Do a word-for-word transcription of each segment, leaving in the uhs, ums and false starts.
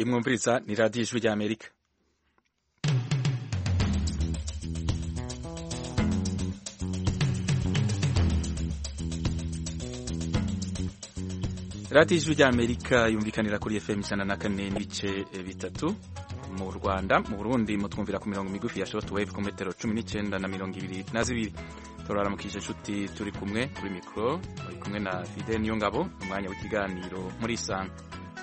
imwumviriza ni radiyo ijwi rya Amerika. radiyo ijwi rya Amerika yumvikanira kuri F M ijana na kane n'ibice bitatu mu Rwanda. Mu Burundi mutwumvira ku mirongo migufi ya shortwave ku metero cumi n'icyenda na mirongo ibiri na zibiri. Turaramukije inshuti turi kumwe kuri mikoro, turi kumwe na Fidel Niyongabo, umwanya w'ikiganiro muri Isanga.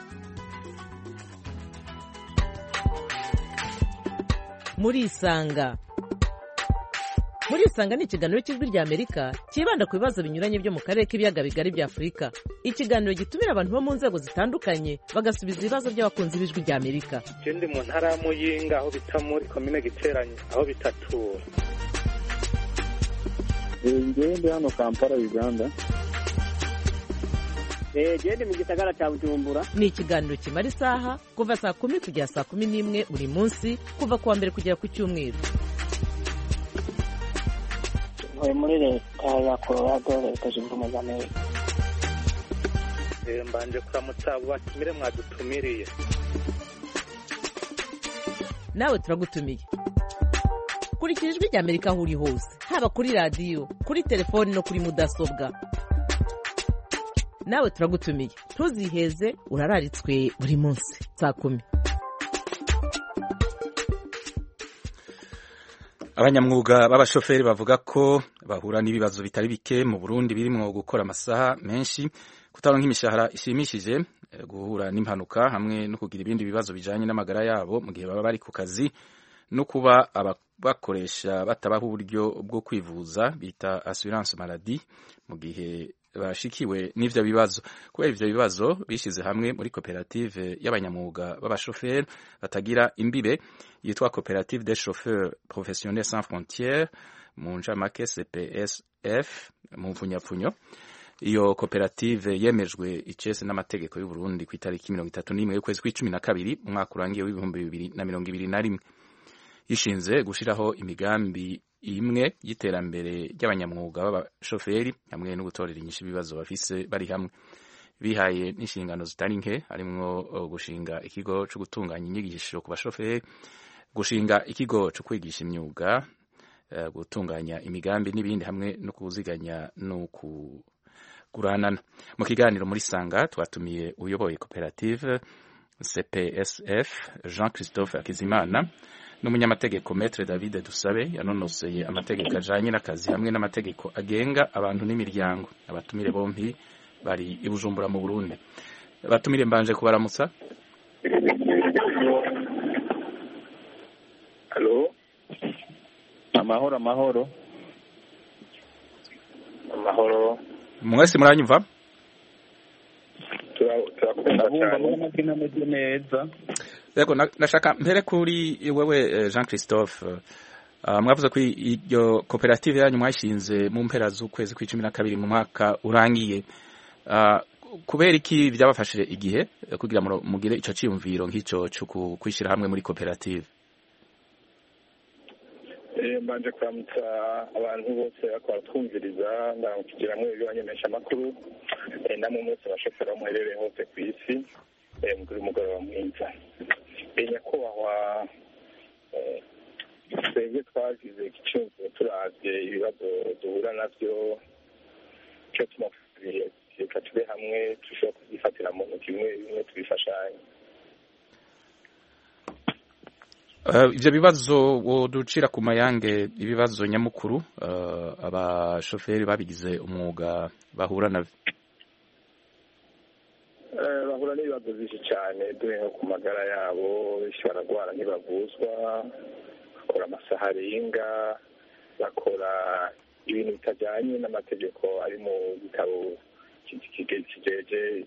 Muri Isanga. Muri Isanga ni ikiganiro cy'ijwi rya Amerika kibanda ku bibazo binyuranye byo mu karere k'ibiyaga bigari bya Afurika. Ikiganiro gitumira abantu bo mu nzego zitandukanye bagasubiza ibibazo by'abakunzi b'ijwi rya Amerika. Je ndi mu ntara ya Muyinga aho bita muri komine Giteranye aho bitatura. Ngende hano Kampala Uganda. Eh je ndi mu gisagara cya Bujumbura. Ni ikiganiro kimara isaha kuva saa kumi kugera saa kumi n'imwe buri munsi kuva kuwa mbere kugera ku cyumweru. Ntuye muri leta ya Colorado, leta zunze ubumwe za Amerika. Eh mbanje kuramutsa abo batumire mwadutumiriye. Nawe turagutumiye. Kurikira ijwi rya Amerika aho uri hose, haba kuri radiyo, kuri telefoni no kuri mudasobwa. Nawe turagutumiye, ntuziheze, urararitswe buri munsi saa kumi. Abanyamwuga b'abashoferi bavuga ko bahura n'ibibazo bitari bike mu Burundi birimo gukora amasaha menshi, kutaronka imishahara ishimishije, guhura n'impanuka hamwe no kugira ibindi bibazo bijanye n'amagara yabo mu gihe baba bari ku kazi, no kuba abakoresha batabaho uburyo bwo kwivuza bita assurance maladie mu gihe bashikiwe n'ivyo bibazo. Kubera ivyo bibazo bishize hamwe muri koperative y'abanyamwuga b'abashoferi batagira imbibe yitwa Coopérative des chauffeurs professionnels sans frontières mu ncamake C P S F mu mfunyapfunyo. Iyo koperative yemejwe icese n'amategeko y'u Burundi ku itariki mirongo itatu n'imwe y'ukwezi kw'icumi na kabiri mu mwaka urangiye w'ibihumbi bibiri na mirongo ibiri na rimwe. Ishinze gushiraho imigambi imwe y'iterambere ry'abanyamwuga b'abashoferi hamwe no gutorera inyishu ibibazo bafise bari hamwe. Bihaye n'inshingano zitari nke, harimwo gushinga ikigo cyo gutunganya inyigisho ku bashoferi, gushinga ikigo cyo kwigisha imyuga, gutunganya imigambi n'ibindi hamwe no kuziganya no kuguranana. Mu kiganiro muri Sanga twatumiye uyoboye koperative C P S F Jean Christophe Akizimana n'umunyamategeko Maître David Dusabe yanonoseye amategeko ajanye n'akazi hamwe n'amategeko agenga abantu n'imiryango. Abatumire bompi bari i Bujumbura mu Burundi. Abatumire mbanje kubaramutsa. Allo. Amahoro amahoro. Amahoro. Mwese muranyumva? Turakunda n'amazina ameze neza. Yego nashaka mpere kuri wewe Jean Christophe. Uh, mwavuze ko iyo koperative yanyu mwashinze mu mpera z'ukwezi kw'icumi na kabiri mu mwaka urangiye. Uh, kubera iki byabafashije igihe kugira mugire ico ciyumviro nk'ico cyo kwishira hamwe muri koperative? Eh mbanje kuramutsa abantu bose bakora twumviriza ndakugira mu ibanyemesha amakuru eh namwe mwese bashofera mu herere hose ku isi eh muri mugoroba mwiza. Eh nyakubahwa eh twebwe twagize icyumviro turavye ibibazo duhura navyo cyo tumafuriye reka tube hamwe tushobora kugifatira mu ntoki imwe imwe tubifashanye. Uh, ivyo bibazo woducira ku mayange ibibazo nyamukuru uh, abashoferi babigize umwuga bahura navyo? Eh bahura n'ibibazo byinshi cyane duhe ku magara yabo, baragwara ntibavuzwa, bakora amasaha arenga, bakora ibintu bitajyanye n'amategeko ari mu bitabo kigejeje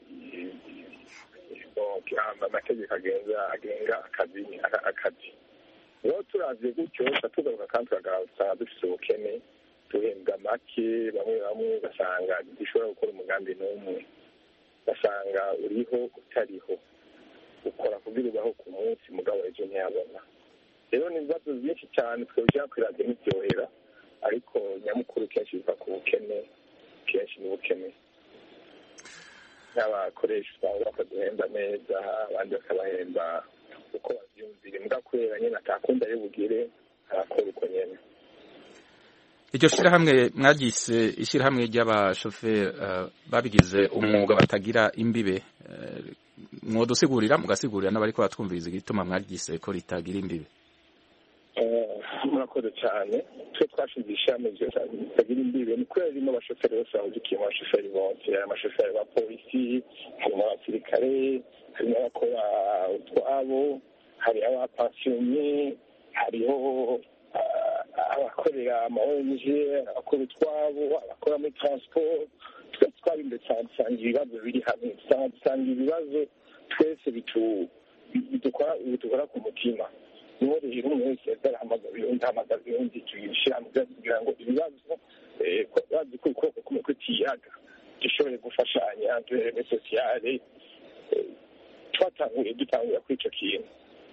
amategeko agenga agenga akazi akazi. Rero turavye gutyo tugaruka kandi tugasanga dufise ubukene, duhembwa make, bamwe bamwe basanga dushobora gukora umugambi n'umwe, basanga uriho utariho, ukora kugira ubaho ku munsi mugabo ejo ntiyabona. Rero ni ibibazo byinshi cyane twebwe kwiradiyo n'ibyohera, ariko nyamukuru kenshi biva ku bukene, kenshi n'ubukene. n'abakoresha usanga bakaduhemba neza abandi bakabahemba uko bavyumvira mbwa kubera nyene atakunda yo bugire arakora uko nyene. iryo shirahamwe mwaryise ishirahamwe ry'abashoferi uh, babigize umwuga batagira imbibe uh, mwodusigurira mugasigurira n'abariko batwumviriza igituma mwaryise ko ritagira imbibe? Murakoze cyane. Twe twashinze ishami ritagira imbibe ni kubera ririmo abashoferi bose bahugikiye mu bashoferi bose, amashoferi ba polisi, harimo abasirikare, harimo abakora utwabo, hari abapansiyonye, hariho abakorera ama O N G, abakora utwabo, abakora muri transport. Twese twari imbere cyane dusanga ibibazo biri hamwe, dusanga ibibazo twese bidukora bidukora ku mutima. Niho rero umuntu wese yarahamagaza undi ahamagaza undi tuyishyira mu byo kugira ngo ibibazo bazi ko ukuboko kumwe kw'ikiyaga gishobore gufashanya duhere sosiyale twatanguye dutanguye kuri icyo kintu.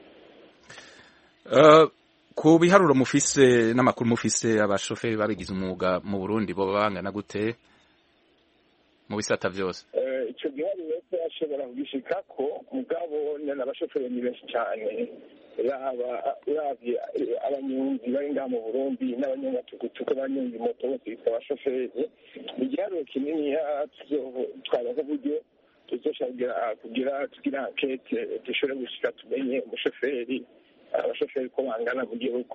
Ku biharuro mufise n'amakuru mufise abashoferi babigize umwuga mu Burundi bo bangana gute mu bisata byose? Icyo giharuro ashobora kugishikako mugabo n'abashoferi ni benshi cyane, uravye abanyonzi bari ngaha mu Burundi n'abanyamatugutugu abanyonzi moto bose bitwa abashoferi. Igiharuro kinini twabaho uburyo tuzoshobora kugira tugira ankete dushobore gushika tumenye umushoferi abashoferi ko bangana mu gihugu.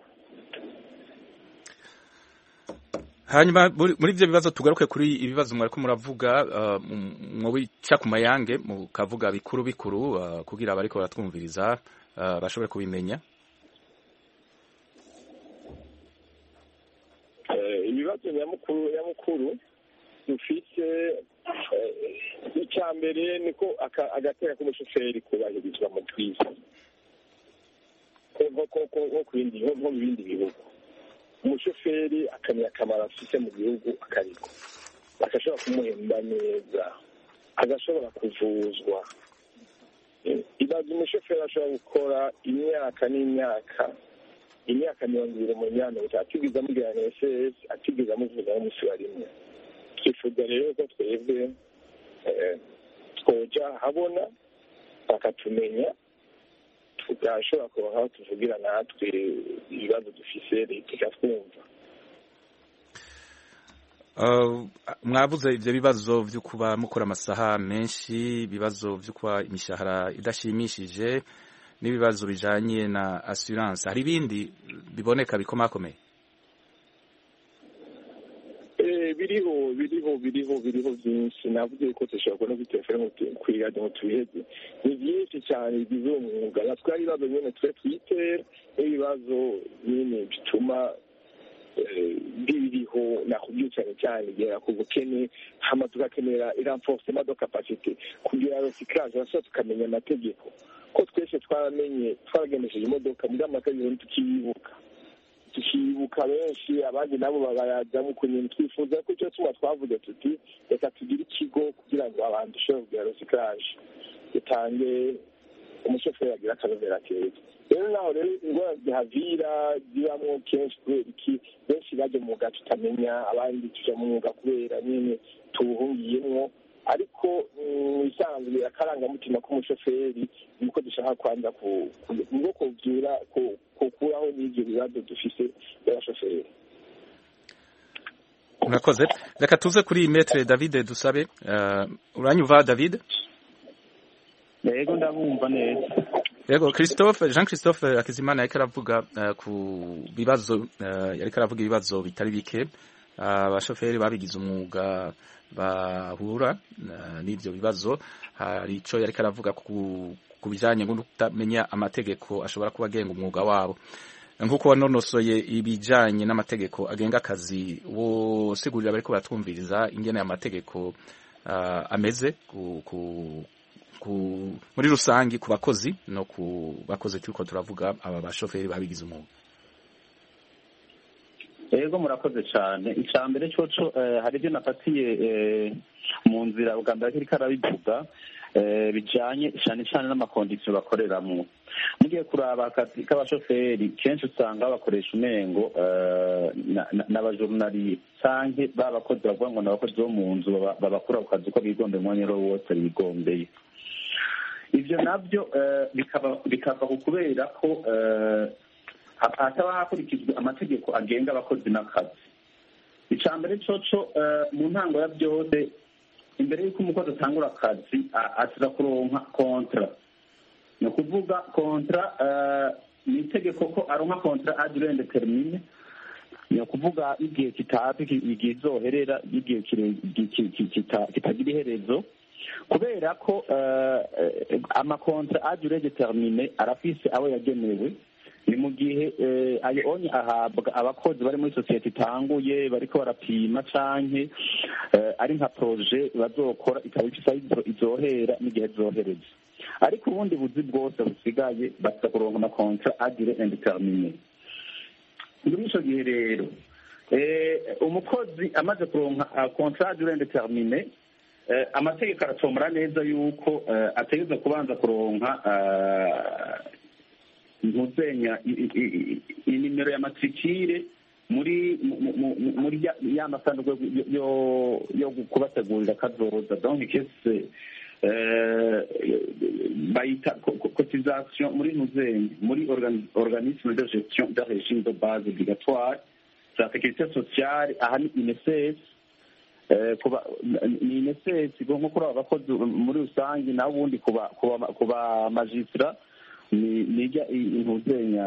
Hanyuma muri ivyo bibazo tugaruke kuri ibibazo mwariko muravuga mwobica ku mayange mukavuga bikuru bikuru kugira abariko baratwumviriza bashobore kubimenya. Ibibazo nyamukuru nyamukuru dufise icya mbere niko agateka k'umushoferi kubahirizwa mu twisi nko ku bindi bihugu. Umushoferi akamenya akamaro afite mu gihugu akariko bagashobora kumuhemba neza agashobora kuvuzwa. Ibaza umushoferi ashobora gukora imyaka n'imyaka imyaka mirongo ibiri mu myanya atigeze amubwira S S atigeze amuvuga n'umunsi wa rimwe. Twifuza rero ko twebwe twoja habona bakatumenya tugashobora kubaho aho tuvugira natwe ibibazo dufise leta ikatwumva. Mwavuze ivyo bibazo vyo kuba mukora amasaha menshi, ibibazo vyo kuba imishahara idashimishije n'ibibazo bijanye na assurance. Hari ibindi biboneka bikomakomeye? biriho biriho biriho biriho byinshi navuze ko dushobora no gutelefona kwirade mu tubiheze ni byinshi cyane bigize umwuga natwe ari ibibazo nyene twe twite n'ibibazo nyene bituma biriho nakubwiye cyane cyane gera ku bukene hama tugakenera renforcement de capacité kugira recyclage basa tukamenya amategeko ko twese twaramenye twaragenesheje imodoka muri amategeko tukiyibuka tukibuka benshi abandi nabo babayajyamo kunyene twifuza ko icyo tuma twavuze tuti reka tugire ikigo kugira ngo abantu dushobore kugira recyclage dutange umushoferi agira akanovera keza. Rero naho rero ingwara zihavira zibamwo kenshi kubera iki benshi baje mu mwuga tutamenya abandi tuja mu mwuga kubera nyene tuwuhungiyemwo ariko isanzwe akarangamutima k'umushoferi niko dushaka kwanza kuko kuvyura kukuraho n'ivyo bibazo dufise by'abashoferi. Murakoze. Reka tuze kuri Maître David Dusabe. Uh, uranyuva David? Yego ndabumva neza. Yego Christophe Jean Christophe Akizimana yariko aravuga uh, ku bibazo uh, yariko aravuga ibibazo bitari bike abashoferi uh, babigize umwuga bahura uh, n'ivyo bibazo. Hari ico yariko aravuga ku kubijanye ngo kutamenya amategeko ashobora kuba agenga umwuga wabo. Nkuko wanonosoye ibijanye n'amategeko agenga akazi wo sigurira bariko baratwumviriza ingene amategeko uh, ameze ku, ku ku muri rusangi ku bakozi no ku bakozi turiko turavuga aba bashoferi babigize umwuga. yego murakoze cyane. icya mbere cyoco hari ibyo nafatiye mu nzira ubwa mbere ariko arabivuga bijyanye cyane cyane n'amakondisiyo bakoreramo. mugiye kuraba akazi k'abashoferi kenshi usanga bakoresha umengo n'abajorunariye cyangwa babakozi bavuga ngo ni abakozi bo mu nzu babakura ku kazi uko bigombeye umwanya uwo wose bigombeye. ibyo nabyo bikava ku kubera ko hataba hakurikijwe amategeko agenga abakozi n'akazi. icya mbere cyoco mu ntango ya byose imbere y'uko umukozi atangura akazi aza kuronka kontra. ni ukuvuga kontra ni itegeko ko aronka kontra a durée indéterminée, ni ukuvuga igihe kitazwi igihe izoherera igihe kitagira iherezo, kubera ko amakontra a durée déterminée arafise abo yagenewe. ni mu gihe ayo onye ahabwa abakozi bari muri sosiyete itanguye bariko barapima canke ari nka proje bazokora ikaba ifise izohera n'igihe zohereza. ariko ubundi buzi bwose busigaye baza kuronka amakontra a durée indéterminée. muri ico gihe rero umukozi amaze kuronka kontra a durée indéterminée, amategeko aratomora neza yuko ategerezwa kubanza kuronka ntuzenya inimero ya matrikire muri muri ya masanduku yo kubategurira kazoza. donc kese bayita cotisation muri ntuzenya muri organisme de gestion de régime de base obligatoire de la sécurité sociale. aha ni I N S S, ni I N S S nko kuri aba bakozi muri rusange, naho ubundi kuba magistra nijya intuzenya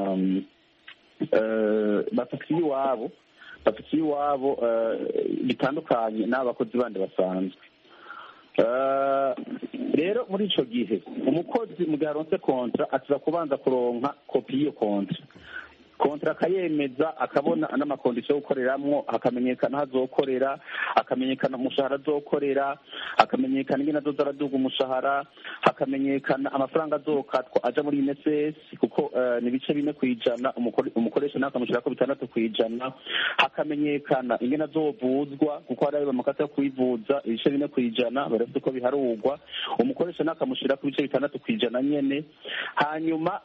bafite iwabo bafite iwabo bitandukanye n'abakozi bandi basanzwe. rero muri ico gihe umukozi mu gihe aronse kontra aza kubanza kuronka kopi y'iyo kontra. kontra akayemeza, akabona n'amakondisiyo yo gukoreramwo, hakamenyekana hazokorera, hakamenyekana umushahara azokorera, hakamenyekana ingene azoza araduga umushahara, hakamenyekana amafaranga azokatwa aja muri I N S S kuko ni ibice bine kw'ijana, umukoresha nawe akamushirako bitandatu kw'ijana, hakamenyekana ingene azovuzwa kuko hari ayo bamakata yo kwivuza ibice bine kw'ijana barafite uko biharugwa, umukoresha nawe akamushirako ibice bitandatu kw'ijana nyene. hanyuma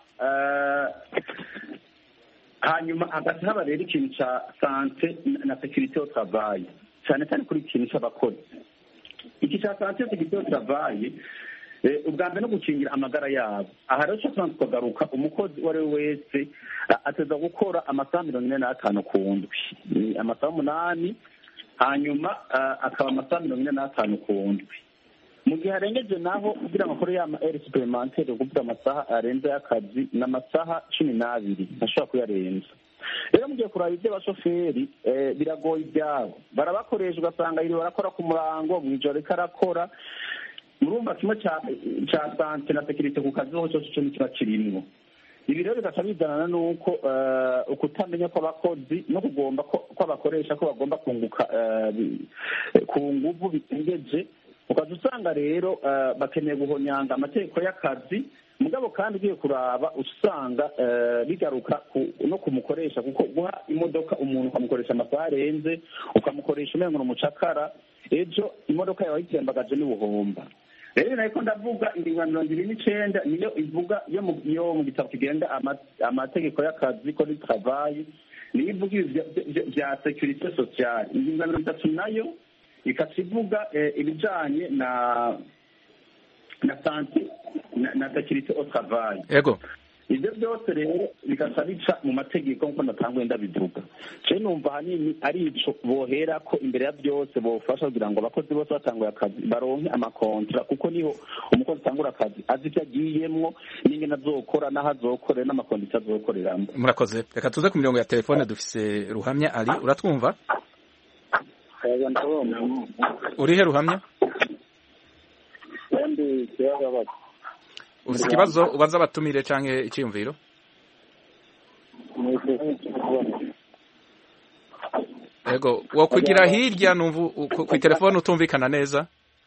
hanyuma hagati haba rero ikintu ca sante na sécurité au travail, cyane cyane kuri ikintu c'abakozi. iki ca sante sécurité au travail ubwa mbere no gukingira amagara yabo. aha rero cyo tukagaruka umukozi uwo ari we wese ateza gukora amasaha mirongo ine n'atanu ku ndwi, amasaha umunani, hanyuma akaba amasaha mirongo ine n'atanu ku ndwi. mu gihe arengeje naho kugira ngo akore ya ma heure supplémentaire kuvuga amasaha arenze y'akazi n'amasaha cumi n'abiri ntashobora kuyarenza. rero mu gihe kuraba iby'abashoferi biragoye ibyabo, barabakoresha ugasanga iri barakora ku murango, mw'ijoro ariko arakora. murumva kimwe ca sante na sekirite ku kazi hose cose ico nikiba kirimwo. ibi rero bigaca bizanana n'uko ukutamenya kw'abakozi no kugomba ko abakoresha ko bagomba kunguka ku nguvu bitengeje, ukaza usanga rero bakeneye guhonyanga amategeko y'akazi. mugabo kandi ugiye kuraba usanga bigaruka no kumukoresha, kuko guha imodoka umuntu ukamukoresha amasaha arenze, ukamukoresha umengo ni umucakara, ejo imodoka yawe ayitembagaje n'ubuhomba. rero nariko ndavuga ingingo ya mirongo ibiri n'icenda niyo ivuga yo mu gitabo kigenga amategeko y'akazi ko ni travail, niyo ivuga vya sécurité sociale. ingingo ya mirongo itatu nayo ikacivuga ibijanye na na santé na sécurité au travail. Ego. Ibyo byose rero bikasa bica mu mategeko nko natangwe ndabivuga. Je numva hanini ari ico bohera ko imbere ya byose bofasha kugira ngo abakozi bose batanguye akazi baronke amakontra, kuko niho umukozi atangura akazi azi icyo agiyemwo n'ingene azokora n'aho azokorera n'amakondisiyo azokoreramo. Murakoze. Reka tuze ku mirongo ya telefone dufise Ruhamya Ali, uratwumva? Ego ndabona. Urihe Ruhamya? Ndi kibazo. Ufise ikibazo ubaza abatumire canke iciyumviro? Ego, wo kugira hirya numva ku telefone utumvikana neza?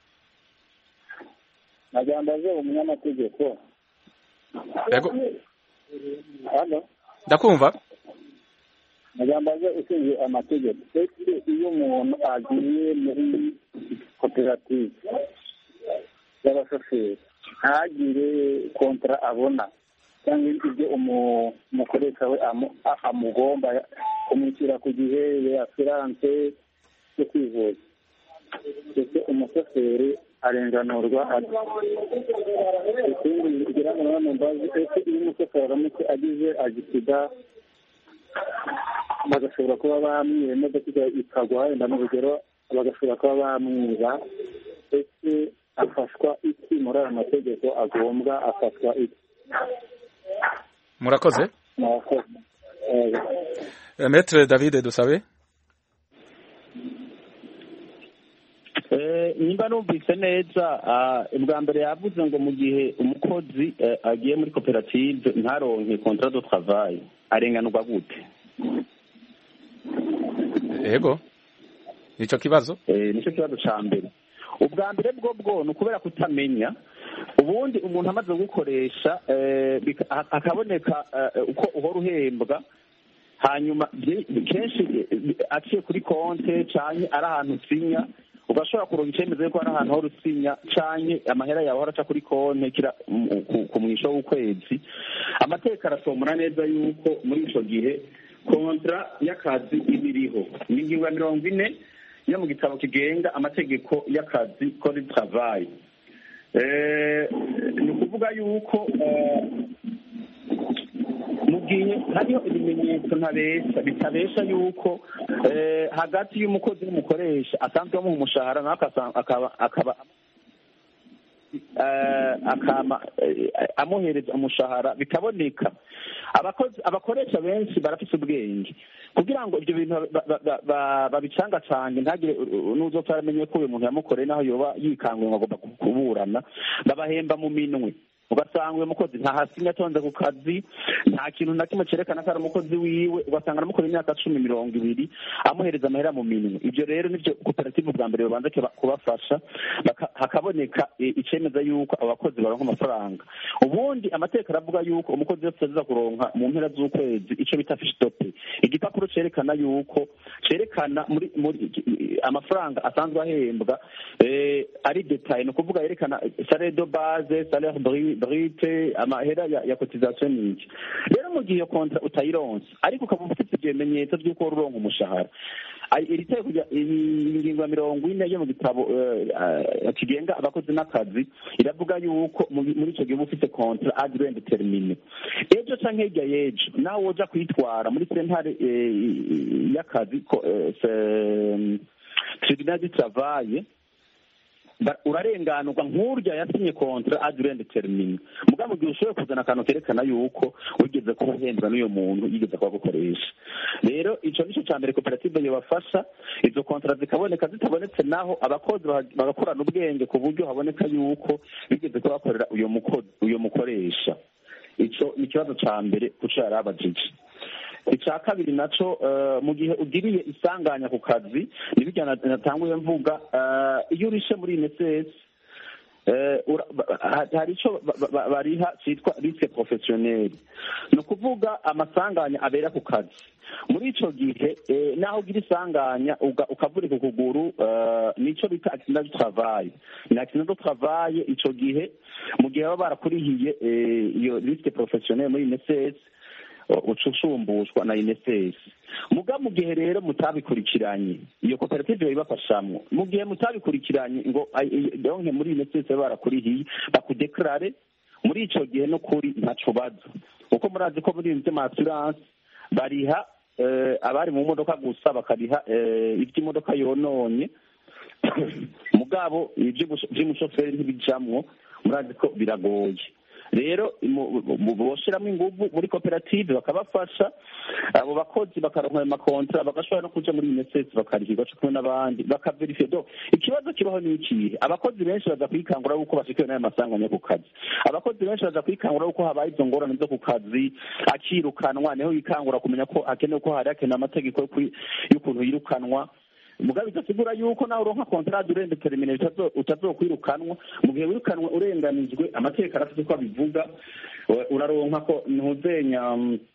Nagambaje umunyamategeko. Ego. Halo. Ndakumva? mugambage ushinzwe amategeko ese iyo umuntu agiye muri koperative y'abashoferi ntagire kontara abona cyangwa ibyo umukoresha we amugomba kumwishyura ku gihe asiranse yo kwivuza ese umushoferi arenganurwa ikindi kugira ngo none mbazi ese iyo umushoferi aramutse agize agisida bagashobora kuba bamwiba imodoka ikagwa wenda mu rugero bagashobora kuba bamwiba ese afashwa iki muri aya mategeko agombwa afatwa iki murakoze Maître David Dusabe. nimba numvise neza ubwa mbere yavuze ngo mu gihe umukozi agiye muri koperative ntaronke contrat de travail arenganurwa gute? Yego nico kibazo eh nico kibazo ca mbere. Ubwa mbere bwo bwo no kubera kutamenya ubundi umuntu amaze gukoresha akaboneka uko uhora uhembwa hanyuma kenshi aciye kuri konte canke ari ahantu usinya ugashobora kuronka icemeze ko ari ahantu ho rusinya canke amahera yawe araca kuri konte kira ku mwisho w'ukwezi. Amateka arasomora neza yuko muri ico gihe kontra y'akazi ibiriho ni ingingo ya mirongo ine yo mu gitabo kigenga amategeko y'akazi code du travail. Eh ni ukuvuga yuko mu gihe hariho ibimenyetso ntabesha bitabesha yuko hagati y'umukozi n'umukoresha asanzwe mu umushahara akaba akaba akama amuhereza umushahara bikaboneka. Abakozi abakoresha benshi barafite ubwenge kugira ngo ibyo bintu babicanga cyane ntagire n'uzotaramenye ko uyu muntu yamukoreye naho yoba yikangwe ngo agomba kuburana babahemba mu minwe. Ugasanga uyu mukozi nta hasinya atonze ku kazi nta kintu na kimwe cyerekana ko ari umukozi wiwe ugasanga aramukora imyaka cumi mirongo ibiri amuhereza amahera mu minwe. Ibyo rero nivyo koperative bwa mbere babanza kubafasha hakaboneka icemeza yuko abakozi baronka amafaranga. Ubundi amateka aravuga yuko umukozi wese aza kuronka mu mpera z'ukwezi ico bita fiche de paie, igipapuro cerekana yuko cerekana muri amafaranga asanzwe ahembwa ari detail, no kuvuga yerekana salaire de base, salaire brute, amahera ya cotisation n'iki. Rero mu gihe kontra utayironse ariko ukaba ufite ibimenyetso by'uko uronka umushahara, iri teko ingingo ya mirongo ine yo mu gitabo kigenga abakozi n'akazi iravuga yuko muri ico gihe ufite kontra à durée indéterminée. Ejo canke hirya yejo nawe woja kwitwara muri sentare y'akazi tribunal du travail urarenganurwa nk'urya yasinye kontra à durée indéterminée. Muga mu gihe ushoboye kuzana akantu kerekana yuko wigeze kuba uhembwa n'uyo muntu yigeze kuba gukoresha. Rero ico nico ca mbere koperative yobafasha izo kontra zikaboneka, zitabonetse naho abakozi bagakorana ubwenge ku buryo haboneka yuko bigeze kuba bakorera uyo mukozi uyo mukoresha. Ico ni ikibazo ca mbere kuco yarabajije. Icya kabiri naco mu gihe ugiriye isanganya ku kazi nibijya natanguye mvuga, iyo urishe muri N S S hari ico bariha cyitwa risque professionnel, no kuvuga amasanganya abera ku kazi. Muri ico gihe naho ugira isanganya ukavurika ukuguru nico bita accident du travail. Ni accident du travail ico gihe mu gihe baba barakurihiye iyo risque professionnel muri N S S ucushumbushwa na N S S. Muga mu gihe rero mutabikurikiranye iyo koperative ibafashamwe, mu gihe mutabikurikiranye ngo donke muri N S S barakurihiye bakudeklare, muri ico gihe no kuri ntaco bazo uko murazi ko muri inze assurance bariha abari mu modoka gusa bakariha iby'imodoka yononye mugabo iby'umushoferi ntibijamwo, murazi ko biragoye. Rero boshiramo inguvu muri koperative bakabafasha abo bakozi bakaronka ayo makontra bagashobora no kuja muri N S S bakarihirwa cyo kumwe n'abandi bakaverifie. Do ikibazo kibaho ni iki? Abakozi benshi baza kwikangura uko bashikiwe n'ayo masanganya ku kazi. Abakozi benshi baza kwikangura uko habaye izo ngorane zo ku kazi, akirukanwa neho yikangura kumenya ko hakenewe ko hari hakenewe amategeko y'ukuntu yirukanwa. Mugabe itasigura yuko nawe uronka contrat durée indéterminée utazokwirukanwa. Mu gihe wirukanwa urenganijwe amategeko arafite ko abivuga, uraronka ko ntuzenya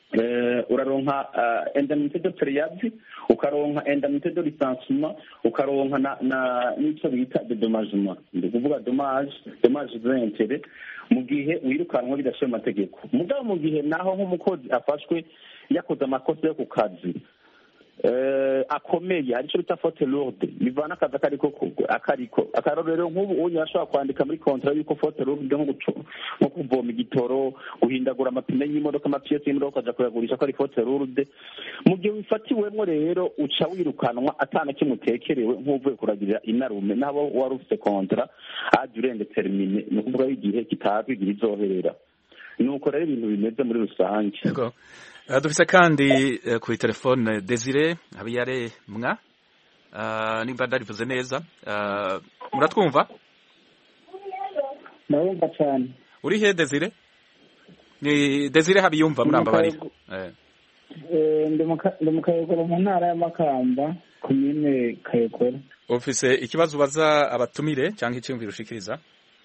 uraronka indemnité de préavis, ukaronka indemnité de licenciement, ukaronka n'icyo bita dédommagement, ndi kuvuga dommage dommage d'intérêt mu gihe wirukanwa bidashoye amategeko. Mugabo mu gihe naho nk'umukozi afashwe yakoze amakosa yo ku kazi akomeye, aricyo bita faute lourde, bivana akazi akariko akariko akarorero nk'ubu unye ashobora kwandika muri contrat yuko faute lourde nko kuvoma igitoro, guhindagura amapine y'imodoka, amapiyesi y'imodoka ukaja kuyagurisha ko ari faute lourde. Mu gihe wifatiwemwo rero uca wirukanwa atana kimutekerewe nk'uvuye kuragirira inarume nabo wari ufite contrat a durée indéterminée, ni ukuvuga igihe kitazwigira izoherera. Nuko rero ibintu bimeze muri rusange. Uh, dufise kandi uh, kuri telefone Desire Habiyare mwa uh, nimba ndarivuze neza uh, muratwumva? Ndabumva cyane. Uri he Desire? Ni Desire Habiyumva muramba bari. Eh. Eh ndi mu Kayogoro mu ntara ya Makamba komine Kayogoro. Ufise ikibazo baza abatumire cyangwa icyumviro ushikiriza?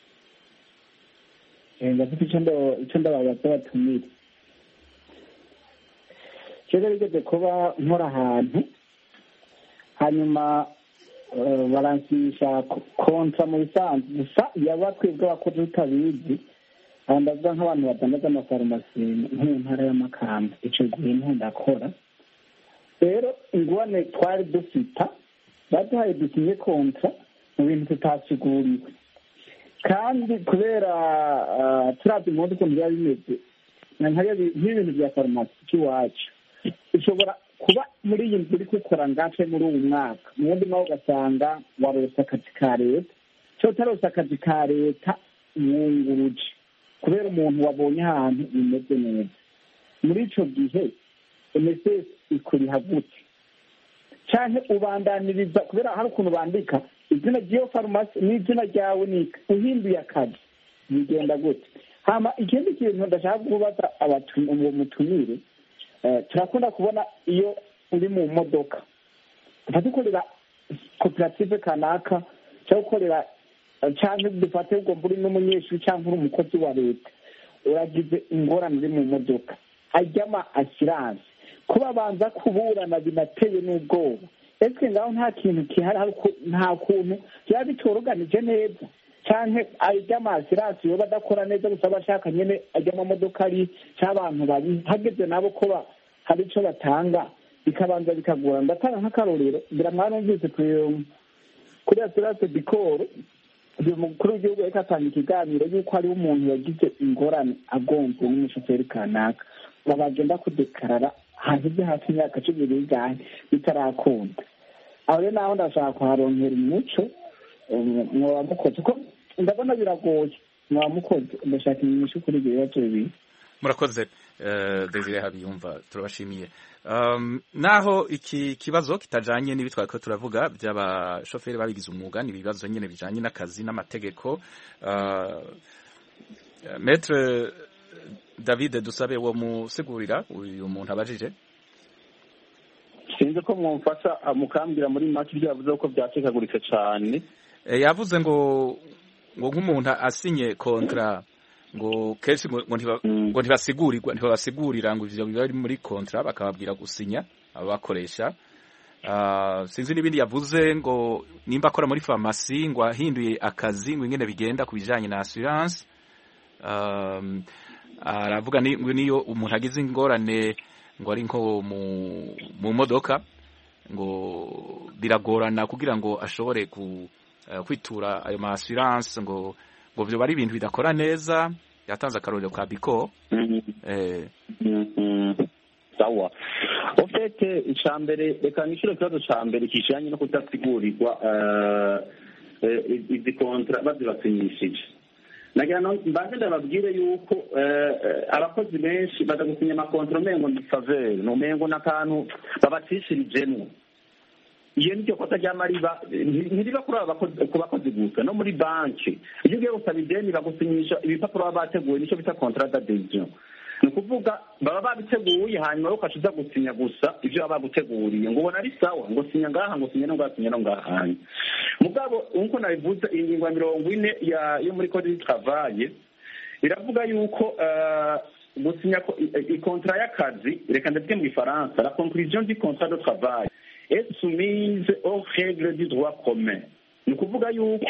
Eh ndafite icyo ndo icyo ndabaza abatumire. Kera rigeze kuba nkora ahantu hanyuma baransisha kontra mu bisanzwe gusa yaba twebwe abakozi tutabizi, ndavuga nk'abantu badandaza amafarumasi mu ntara ya Makamba, icyo gihe niho ndakora. Rero ingwane twari dufita baduhaye dusinye kontra mu bintu tutasiguriwe, kandi kubera turavye impundu ukuntu byaba bimeze nk'ibintu bya farumasi cy'iwacu, ushobora kuba muri iyi nzu uri gukora ngace muri uyu mwaka, mu wundi nawe ugasanga warose akazi ka leta, cyo utarose akazi ka leta mwunguruje kubera umuntu wabonye ahantu bimeze neza. Muri ico gihe M S S ikuriha gute? Canke ubandaniriza kubera hari ukuntu bandika izina ry'iyo farumasi n'izina ryawe ni uhinduye akazi, bigenda gute? Hama ikindi kintu ndashaka kubaza abatumire, turakunda kubona iyo uri mu modoka utadukorera koperative kanaka cyangwa ukorera cyangwa dufate ubwo mburi n'umunyeshuri cyangwa uri umukozi wa leta, uragize ingorane uri mu modoka, ajyama assurance kuba banza kuburana binateye n'ubwoba. Ese ngaho nta kintu kihari, nta kuntu byaba bitoroganije neza, cyangwa ajyama assurance yoba adakora neza gusa abashaka nyene ajyama modoka ari cy'abantu bari hageze nabo ko hari icyo batanga bikabanza bikagora. Ndatanga nk'akarorero, ngira mwarumvise kuri assurance dikoro umukuru w'igihugu ariko atanga ikiganiro yuko hariho umuntu yagize ingorane agonzwe n'umushoferi kanaka, bagenda kudekarara haheze hafi imyaka cumi n'itanu bitarakunda. Aho rero naho ndashaka kuharonkera umuco mwaba mukoze, ko ndabona biragoye, mwaba mukoze, ndashaka inyishu kuri ibyo bibazo bibiri. Murakoze Desire Habiyumva, turabashimiye. Um, naho iki kibazo kitajanye n'ibitwa ko turavuga by'abashoferi babigize umwuga, ni ibibazo nyene bijanye n'akazi n'amategeko. Uh, Maître David Dusabe wo musigurira uyu muntu abajije. Sinzi ko mwumfasha mukambira muri make byavuze ko byacikaguritse cyane. E, yavuze ngo ngo nk'umuntu asinye kontra ngo kenshi ngo ntibasigurirwa ntibabasigurira ngo ivyo biri muri kontra bakababwira gusinya abakoresha. Uh, sinzi n'ibindi yavuze ngo nimba akora muri farmasi ngo ahinduye akazi ngo ingene bigenda kubijanye na assurance. Um, aravuga ni niyo umuntu agize ingorane ngo ari nko mu mu modoka ngo biragorana kugira ngo ashobore ku uh, kwitura ayo ma assurance ngo ngo byo bari ibintu bidakora neza. Yatanze akarorero ka Biko. Mm-hmm. eh mm-hmm. Sawa. Ofete icambere reka nishiro kibazo cambere kijanye no kutasigurirwa eh izi kontra bazibasinyishije. Nagira no mbanze ndababwire yuko abakozi benshi badagusinya amakontra mengo ni faveur no mengo nakantu babatishirijemo. Iyo nicyo kota ry'amariba ntiriba kuri abakozi ku bakozi gusa no muri banki. Iyo ugiye gusaba ideni bagusinyisha ibipapuro baba bateguye nicyo bita contrat d'adhesion. Ni ukuvuga baba babiteguye hanyuma ukashiza gusinya gusa ibyo baba baguteguriye ngo ubona ari sawa ngo sinya ngaha ngo sinya no ngaha sinya no ngaha. Mugabo unko nabivuze ingingo ya mirongo ine ya yo muri code du travail iravuga yuko gusinya ikontara y'akazi reka ndavuge mu gifaransa la conclusion du contrat de travail est soumise aux règles du droit commun. Ni ukuvuga yuko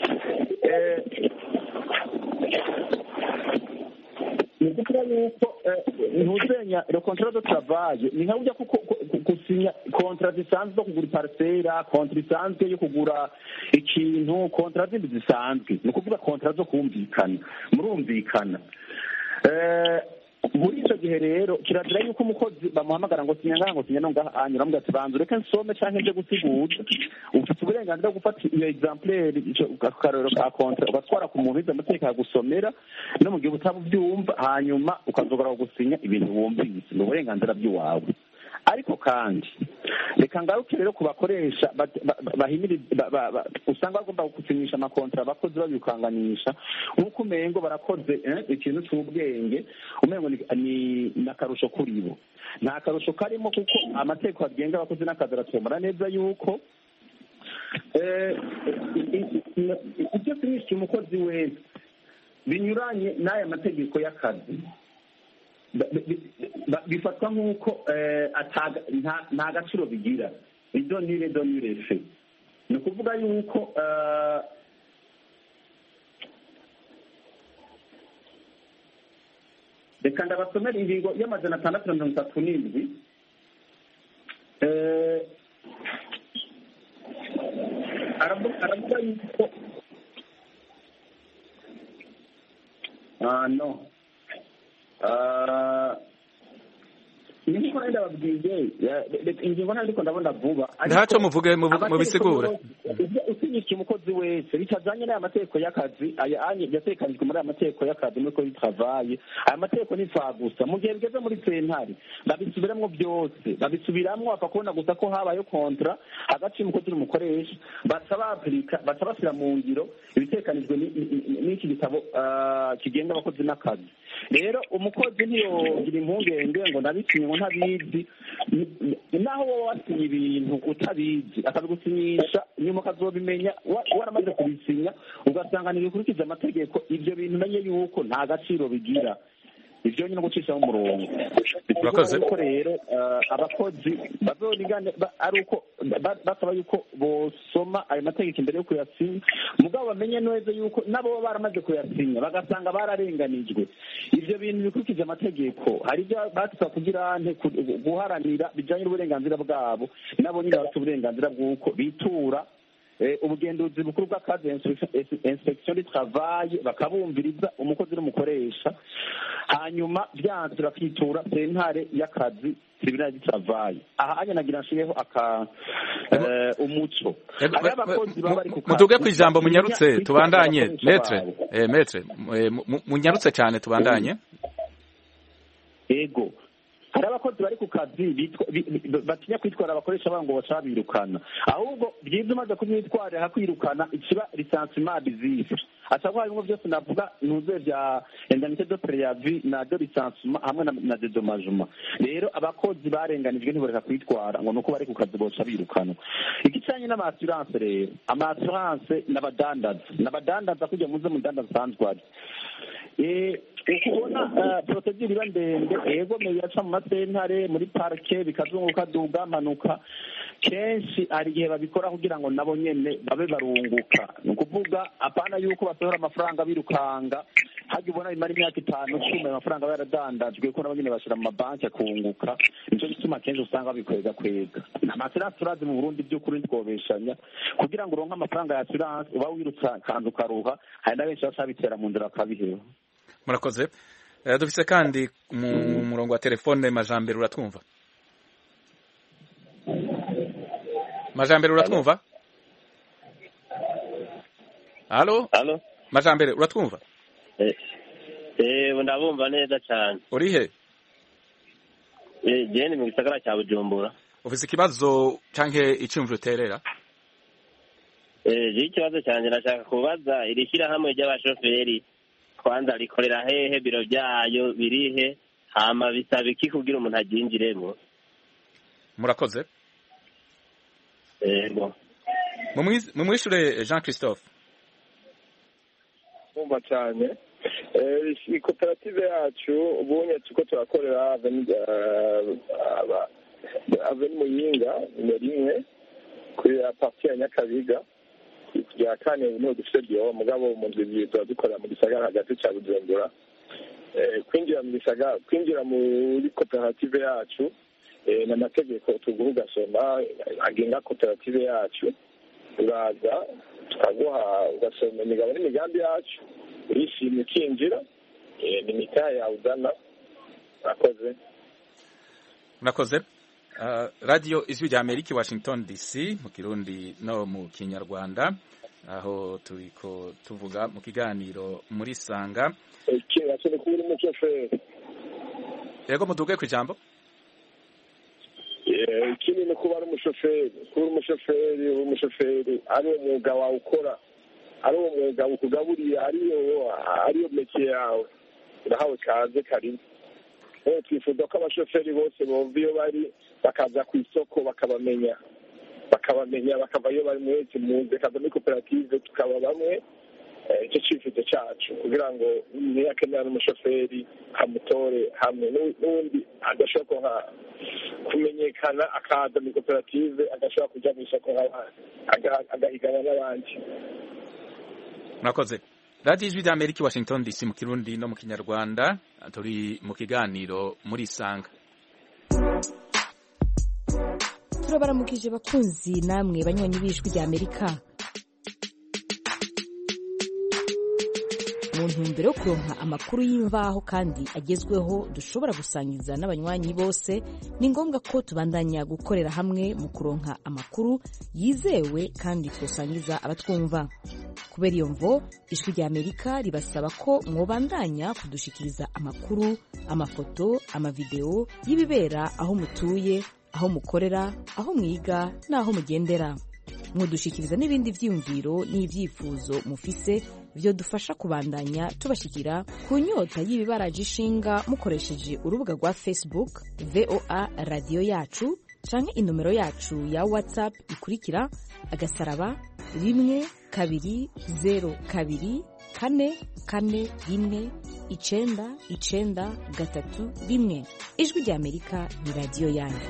ni ukuvuga yuko ntuzenya le contrat de travail ni nka burya gusinya kontra zisanzwe zo kugura iparisera, kontra isanzwe yo kugura ikintu, kontra zindi zisanzwe. Ni ukuvuga kontra zo kumvikana, murumvikana. Muri icyo gihe rero kirazira yuko umukozi bamuhamagara ngo sinya ngaha ngo sinya no ngaha anyura amuga ati banza ureke nsome canke nje gusigura. Ufite uburenganzira bwo gufata iyo exemplaire ico karero ka kontra ugatwara ku muntu izamateka gusomera no mu gihe utabuvyumva hanyuma ukazogara gusinya ibintu wumvise. Ni uburenganzira bw'iwawe. Ariko kandi reka ngaruke rero kubakoresha bahimiriza usanga bagomba gusinyisha amakontra abakozi babikanganisha nk'uko umengo barakoze ikintu cy'ubwenge umengo ni nakarusho kuri bo. Nta karusho karimo kuko amategeko agenga abakozi n'akazi aratomora neza yuko ibyo sinyisha umukozi wese binyuranye n'aya mategeko y'akazi bifatwa nk'uko nta gaciro bigira. idonire donire fe ni ukuvuga yuko reka ndabasomera ingingo y'amajana atandatu na mirongo itatu n'indwi aravuga yuko no ingingo nayo ndababwiye ingingo nayo ariko ndabona vuba ntacyo muvuge mubisigure usinyisha umukozi wese bitajanye n'aya mategeko y'akazi aya anye yatekanijwe muri aya mategeko y'akazi muri kodi travaye. Aya mategeko ni gusa mu gihe bigeze muri sentare babisubiramwo byose babisubiramwo bakakubona gusa ko habayo kontra hagati y'umukozi n'umukoresha baca baplika baca bashyira mu ngiro ibitekanijwe n'iki gitabo kigenga abakozi n'akazi. Rero umukozi ntiyogira impungenge ngo ndabisinye ngo ntabizi naho wowe wasinye ibintu utabizi akabigusinyisha nyuma ukazobimenya waramaze kubisinya ugasanga ntibikurikiza amategeko. Ibyo bintu umenye yuko nta gaciro bigira. Ibyo nyine gucishaho umurongo urakoze ko rero abakozi bazonigane ari uko basaba yuko bosoma ayo mategeko imbere yo kuyasinya mugabo bamenye neza yuko nabo baramaze kuyasinya bagasanga bararenganijwe. Ibyo bintu bikurikije amategeko hari ibyo batusaba kugira guharanira bijanye n'uburenganzira bwabo nabo nyine bafite uburenganzira bw'uko bitura ubugenduzi bukuru bw'akazi inspection du travail bakabumviriza umukozi n'umukoresha hanyuma byanze bakitura sentare y'akazi tribunal du travail. Aha anya nagira nshiyeho aka umuco mutuge ku ijambo munyarutse tubandanye metre eh metre munyarutse cyane tubandanye. Ego hari abakozi bari ku kazi batinya kwitwara abakoresha babo ngo bacabirukana ahubwo byiza umaze kumwitwarira hakwirukana ikiba licenciement abusif asabwa harimo byose navuga ntuze bya indemnité de préavis na de licenciement hamwe na dédommagement. Rero abakozi barenganijwe ntiboreka kwitwara ngo nuko bari ku kazi boca birukana. Ikicanye n'ama assurance rero ama assurance n'abadandaza n'abadandaza kujya muze mu dandaza sanzwe eh ukubona procedure iba ndende ego meyaca mu masentare muri parke bikazunguka duga manuka kenshi ari gihe babikora kugira ngo nabo nyene babe barunguka. Ni ukuvuga apana yuko basohora amafaranga birukanga hajya ubona imara imyaka itanu cumi amafaranga yaradandajwe ko nabo nyene bashira mu mabanki akunguka. Nico gituma kenshi usanga babikwega kwega amaserasi turazi mu Burundi by'ukuri twobeshanya kugira ngo uronke amafaranga ya assurance uba wirutsa kandi ukaruha hari na benshi basabitera mu nzira akabiheba. Murakoze. Dufise kandi mu murongo wa telefone Majambere uratwumva? Majambere uratwumva? Allo? Allo? Majambere uratwumva? Eh. Eh, ndabumva neza cyane. Uri he? Eh, jeni mu gisagara cya Bujumbura. Ufise ikibazo canke icumviro terera? Eh, je ikibazo cyanje nashaka kubaza irishira hamwe ry'abashoferi kwanza rikorera hehe biro byayo birihe hama bisaba iki kugira umuntu aginjiremo. Murakoze. Ego. Mumwishure Jean Christophe. Umva cyane iyi koperative yacu ubonye tuko turakorera aveni muyinga nimero imwe kuri parti ya Nyakabiga kugira kane niho dufite byo mugabo mu nzu tuba dukorera mu gisagara hagati cya Bujumbura. Kwinjira mu gisagara kwinjira muri koperative yacu n'amategeko tuguha ugasoma agenga koperative yacu, uraza tukaguha ugasoma imigabo n'imigambi yacu, urishimye ukinjira, ni imitahe yawe uzana. Murakoze. Murakoze. Uh, radio Ijwi rya Amerika Washington D C mu Kirundi no mu Kinyarwanda, aho turiko tuvuga mu kiganiro muri Sanga. Ikibazo ni kuri umushoferi. Yego muduge ku ijambo. Eh, ikindi ni kuba ari umushoferi, kuba umushoferi, umushoferi ari umwuga wawe ukora, ari umwuga ukugaburiye, ariyo ariyo meke yawe. Urahawe kaze karibu. Eh, twifuza ko abashoferi bose bova iyo bari bakaza ku isoko bakabamenya, bakabamenya bakava iyo bari mwese muze kaza muri koperative tukaba bamwe. Icyo cyifuzo cyacu kugira ngo niyakenera n'umushoferi amutore hamwe n'undi adashobora kumenyekana akaza muri koperative agashobora kujya mu isoko agahigana n'abandi. Murakoze. Radio Ijwi rya Amerika Washington D C mu Kirundi no mu Kinyarwanda, turi mu kiganiro muri Sanga. Turabaramukije bakunzi namwe banywanyi b'Ijwi rya Amerika. Mu ntumbero yo kuronka amakuru y'imvaho kandi agezweho dushobora gusangiza n'abanywanyi bose, ni ngombwa ko tubandanya gukorera hamwe mu kuronka amakuru yizewe kandi twosangiza abatwumva. Kubera iyo mvo, Ijwi rya Amerika ribasaba ko mwobandanya kudushikiriza amakuru, amafoto, amavideo y'ibibera aho mutuye, aho mukorera, aho mwiga n'aho mugendera. Mudushikiriza n'ibindi vyiyumviro n'ivyifuzo mufise vyo dufasha kubandanya tubashikira ku nyota y'ibibaraje ishinga mukoresheje urubuga rwa Facebook V O A Radio Yacu canke inomero yacu ya WhatsApp ikurikira agasaraba rimwe kabiri zero kabiri kane kane rimwe icenda icenda gatatu rimwe. Ijwi rya Amerika ni radio yanyu.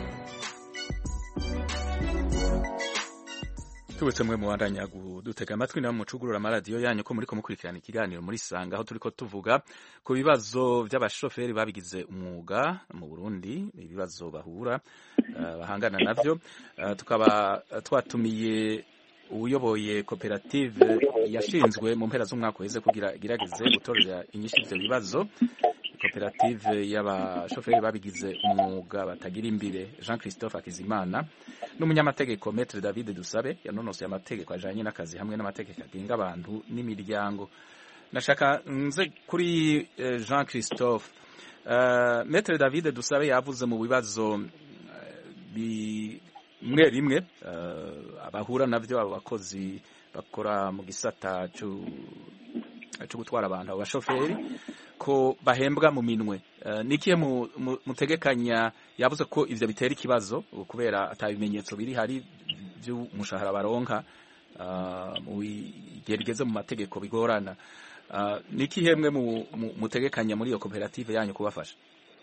Tuwetse mwe muwandanya gudutega amatwi na mucugurura amaradiyo yanyu ko muriko mukurikirana ikiganiro muri Sanga, aho turiko tuvuga ku bibazo by'abashoferi babigize umwuga mu Burundi, ibibazo bahura uh, bahangana navyo. Uh, tukaba twatumiye uyoboye koperative yashinzwe mu mpera z'umwaka uheze kugira gerageze gutorera inyishu ivyo bibazo, koperative y'abashoferi babigize umwuga batagira imbere, Jean Christophe Akizimana n'umunyamategeko Maître David Dusabe yanonosoye amategeko ajanye n'akazi hamwe n'amategeko agenga abantu n'imiryango. Nashaka nze kuri uh, Jean Christophe, uh, Maître David Dusabe yavuze mu bibazo uh, bi mwe rimwe uh, abahura navyo abakozi bakora mu gisata cyo cyo gutwara abantu abashoferi ko bahembwa mu minwe. Uh, nikiye mu, mu, mutegekanya yavuze ko ivyo bitera ikibazo kubera atabimenyetso biri hari by'umushahara baronka uh, mu gerigeze mu mategeko bigorana. Uh, nikihemwe mu, mu mutegekanya muri iyo koperative yanyu kubafasha?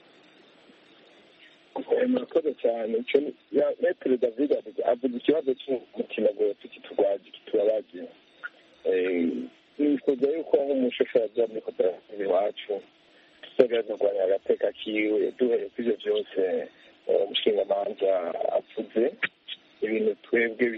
Murakoze cyane. Maître David avuga ikibazo cy'umutima gose kitugwaje kiturabagiye. Nifuza yuko nk'umushoferi aja muri koperative iwacu tugerageza kurwanya agateka kiwe duhereye kuri ivyo vyose umushingamanza avuze, ibintu twebwe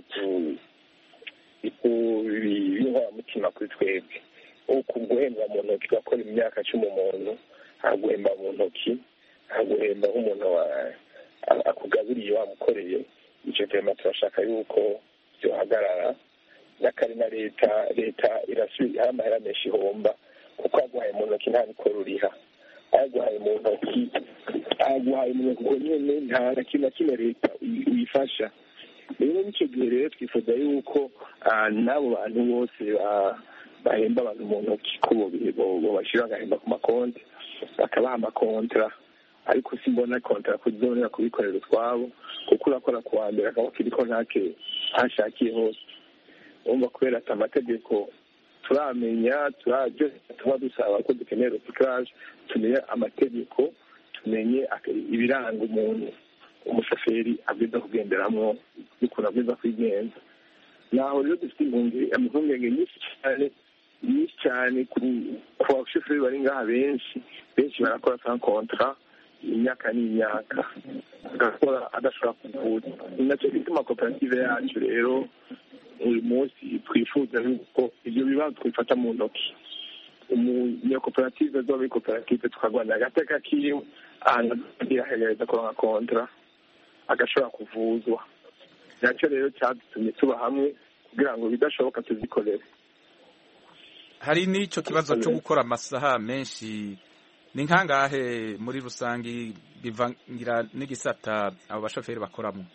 b'inkoramutima kuri twebwe. Uku guhembwa mu ntoki ugakora imyaka cumi umuntu, ntaguhemba mu ntoki, ntaguhemba nk'umuntu akugaburiye wamukoreye. Ico tema turashaka yuko vyohagarara, n'akari na leta leta irasubiye hari amahera menshi ihomba kuko aguhaye mu ntoki nta mikoro uriha, aguhaye mu ntoki aguhaye mu ntoki ubwo nyene nta na kimwe kimwe leta uyifasha. Rero n'icyo gihe rero twifuza yuko n'abo bantu bose bahemba abantu mu ntoki ko bobashira bagahemba ku makonti bakabaha amakontra, ariko simbona kontra kuzonera kubikorera utwabo kuko urakora kuwa mbere akaba kiriko ntake hashakiye hose. Umva kubera ati amategeko turamenya turabyo tuba dusaba ko dukeneye recyclage tumenye amategeko tumenye ibiranga umuntu umushoferi abwiza kugenderamo n'ukuntu abwiza kwigenza naho rero dufite impungenge nyinshi cyane nyinshi cyane ku bashoferi bari ngaha benshi benshi barakora sans contrat imyaka n'imyaka agakora adashobora kuvuza ni nacyo gituma koperative yacu rero uyu munsi twifuza yuko ibyo bibazo twifata mu ntoki umunyakoperative zo muri koperative tukarwanira agateka kiwe ahantu agerageza kuronka kontra agashobora kuvuzwa nacyo rero cyadutumye tuba hamwe kugira ngo bidashoboka tuzikorere. Hari n'icyo kibazo cyo gukora amasaha menshi ni nkangahe muri rusangi bivangira n'igisata abo bashoferi bakoramo?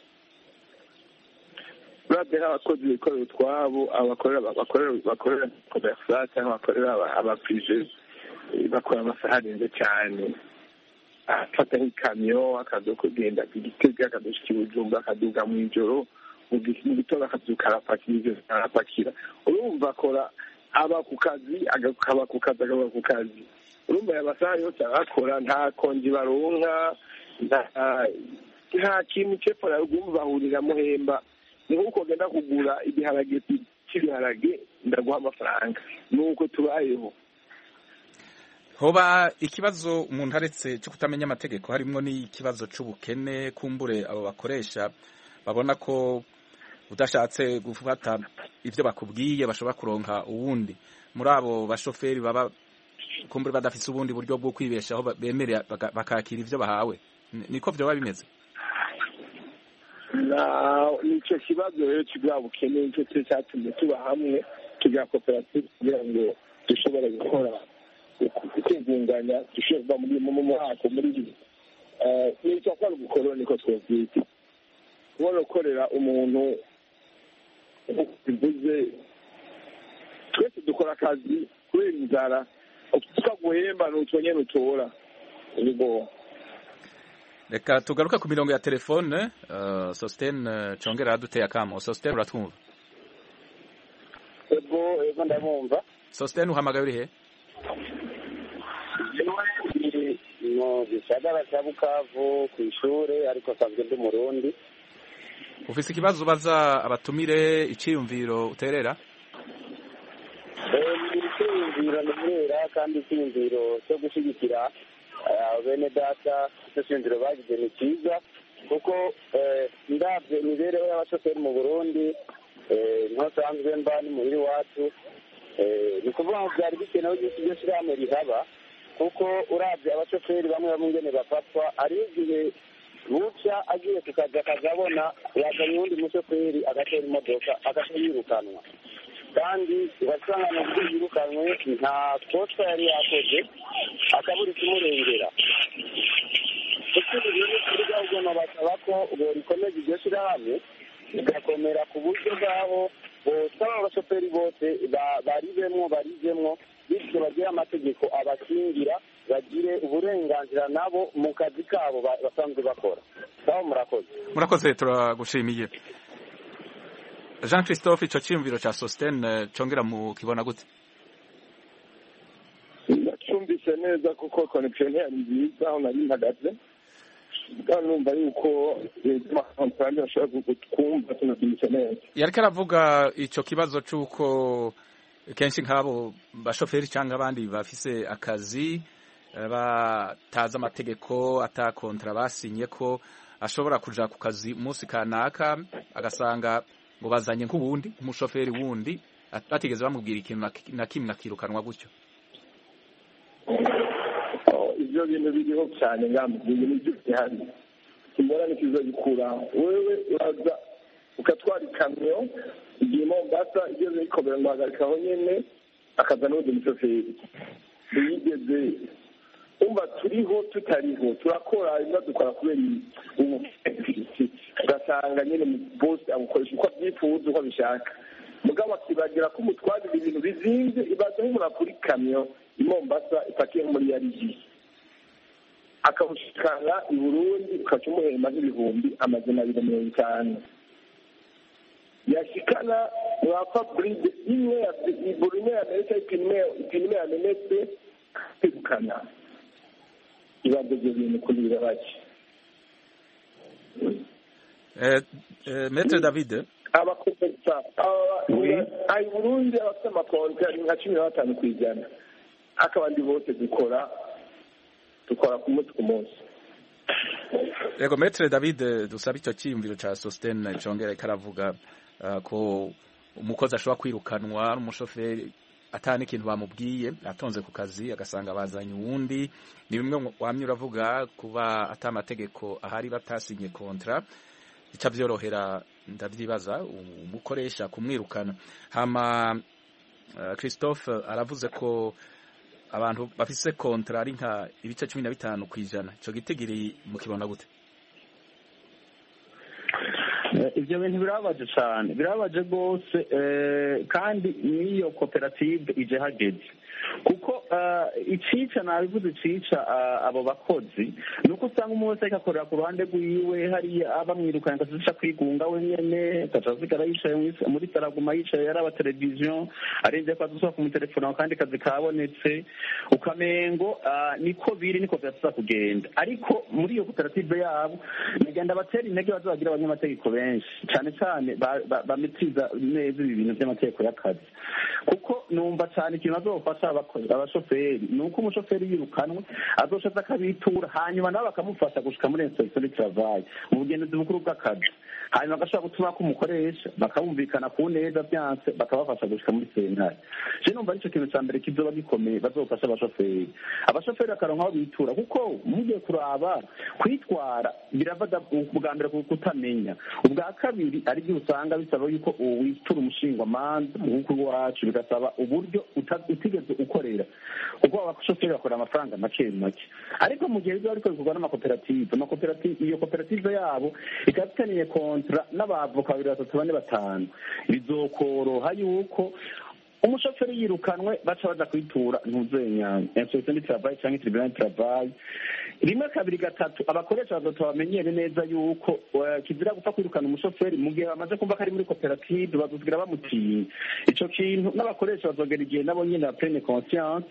Urabye nk'abakozi bikorera utwabo abakorera bakorera bakorera commercial cyangwa bakorera abaprije bakora amasaha arenze cyane afata nk'ikamyo akaza kugenda igitega akadushika ibujumba akaduga mu ijoro mu gitondo akabyuka arapakira arapakira urumva akora aba ku kazi agakaba ku kazi agaba ku kazi urumva aya masaha yose arakora nta konji baronka nta kintu cyepfo narugumva bahurira muhemba ni nk'uko genda kugura ibiharage cy'ibiharage ndaguha amafaranga nuko tubayeho. Hoba ikibazo umuntu aretse cyo kutamenya amategeko harimo n'ikibazo c'ubukene kumbure abo bakoresha babona ko udashatse gufata ivyo bakubwiye bashobora kuronka uwundi muri abo bashoferi baba kumbure badafise ubundi buryo bwo kwibeshaho bemerera bakakira ivyo bahawe niko vyo babimeze. Na nicyo kibazo rero kigwa bukene nicyo cyatumye tuba hamwe tugira koperative kugira ngo dushobore gukora kwigunganya dushobora muri mu mwaka muri eh nicyo kwa gukora niko twese ubona ukorera umuntu bivuze twese dukora akazi kubera inzara tukaguhemba n'utwonye n'utora nibo. Reka tugaruka ku mirongo ya telefone uh, Sostene Congera duteye akamo. Sostene uratwumva? Ego ego ndabumva. Sostene uhamagaye uri he? No gisagara cya Bukavu ku ishure ariko sanzwe ndi Murundi. Ufise ikibazo baza abatumire iciyumviro uterera? Eh iciyumviro nterera kandi iciyumviro cyo gushigikira bene data iciyumviro bagize ni cyiza kuko ndabye imibereho y'abashoferi mu Burundi ntasanzwe mba ni muri wacu ni kuvuga ngo byari bikenewe iryo shyirahamwe rihaba kuko urabye abashoferi bamwe bamwe ngene bafatwa ari igihe buca agiye ku kazi akazabona yazanye uwundi mushoferi agatera imodoka agahita yirukanwa kandi ugasanga mu buryo yirukanwe nta kosa yari yakoze akabura ikimurengera. Ikindi rero kuri gahunda basaba ko borikomeza iryo shyirahamwe bigakomera ku buryo bw'aho bosaba abashoferi bose baribemwo barizemwo bityo bagire amategeko abakingira bagire uburenganzira nabo mu kazi kabo basanzwe bakora. Sawa murakoze. Murakoze turagushimiye. Jean Christophe ico ciyumviro ca Sostene Congera mu kibona gute? Ndacyumvise neza kuko connection yari nziza aho nari mpagaze kandi numva yuko amafaranga ashobora kumva tunabyumvise neza. Yariko aravuga ico kibazo c'uko kenshi nk'abo bashoferi cyangwa abandi bafise akazi bataza amategeko ata kontra basinye ko ashobora kuja ku kazi umunsi kanaka agasanga ngo bazanye nk'ubundi umushoferi wundi batigeze bamubwira ikintu na kimwe akirukanwa gutyo. Ibyo bintu biriho cyane ngamubwiye n'ibyo bihari kimbona nikizo gikura wewe uraza ukatwara ikamyo igihe Mombasa igeze ikomera ngo hagarikaho nyene akaza n'undi mushoferi yigeze umva turiho tutariho turakora ibiba dukora kubera ubu ugasanga nyine bose amukoresha uko abyifuza uko abishaka mugabo akibagira ko umutwarira ibintu bizinze ibaza nk'umuntu kuri kamyo i Mombasa ipakiye muri yarigi akabushikana i Burundi ukaca umuhemba nk'ibihumbi amajana abiri mirongo itanu yashikana bapfa buride imwe buri imwe yamenetse ipine imwe yamenetse kwirukana ibibazo ibyo bintu kuri birabaje. Maître David abakomersa ayi Burundi abafite amakonti ari nka cumi na batanu ku ijana ariko abandi bose dukora dukora ku munsi ku munsi. Yego Maître David dusaba icyo cyiyumviro ca Sostene congera karavuga ko umukozi ashobora kwirukanwa n'umushoferi atani ikintu bamubwiye atonze ku kazi agasanga bazanye uwundi. Ni bimwe wamye uravuga kuba atamategeko ahari batasinye kontra bica byorohera ndavyibaza umukoresha kumwirukana. Hama uh, Christophe aravuze ko abantu bafise kontra ari nka ibice cumi na bitanu kwijana. Ico gitigiri mukibona gute? Ibyo bintu birabaje cyane birabaje rwose kandi n'iyo koperative ije hageze kuko icica nabivuze icica abo bakozi nuko usanga umuntu wese akorera ku ruhande rwiwe hariya abamwirukanye akazica kwigunga wenyene akazigara yicaye muri saraguma yicaye yaraba televiziyo arenze ko azusa ku telefone kandi kazi kabonetse ukamengo niko biri niko byatsa kugenda. Ariko muri iyo koperative yabo nagenda batera intege bazagira abanyamategeko benshi cyane cyane bametiza neza ibi bintu by'amategeko y'akazi kuko numva cyane ikintu azofasha abashoferi nuko umushoferi yirukanwe azoshaza akabitura hanyuma nabo bakamufasha gushika muri inspecteur du travail mu bugenzuzi bukuru bw'akazi hanyuma bagashobora gutuma ko umukoresha bakabumvikana ku neza byanse bakabafasha gushika muri sentare. Je numva aricyo kintu cya mbere kizoba gikomeye bazofasha abashoferi abashoferi bakaronka aho bitura kuko mugiye kuraba kwitwara biravaga ubwa mbere kutamenya ubwa kabiri ari byo usanga bisaba yuko witura umushingwa manza nk'uko wacu bigasaba uburyo utigeze ukorera kuko abashoferi bakora amafaranga make make. Ariko mu gihe bizo ariko bikorwa n'amakoperative amakoperative iyo koperative yabo ikafitaniye kontra n'abavoka babiri batatu bane batanu bizokoroha yuko umushoferi yirukanwe baca baza kwitura ntuzenya inspecteur du travail cyangwa tribunal du travail rimwe kabiri gatatu abakoresha bazoto bamenyere neza yuko kizira gupfa kwirukana umushoferi mu gihe bamaze kumva ko ari muri koperative bazogira bamutiye ico kintu n'abakoresha bazogera igihe nabo nyine na pleine conscience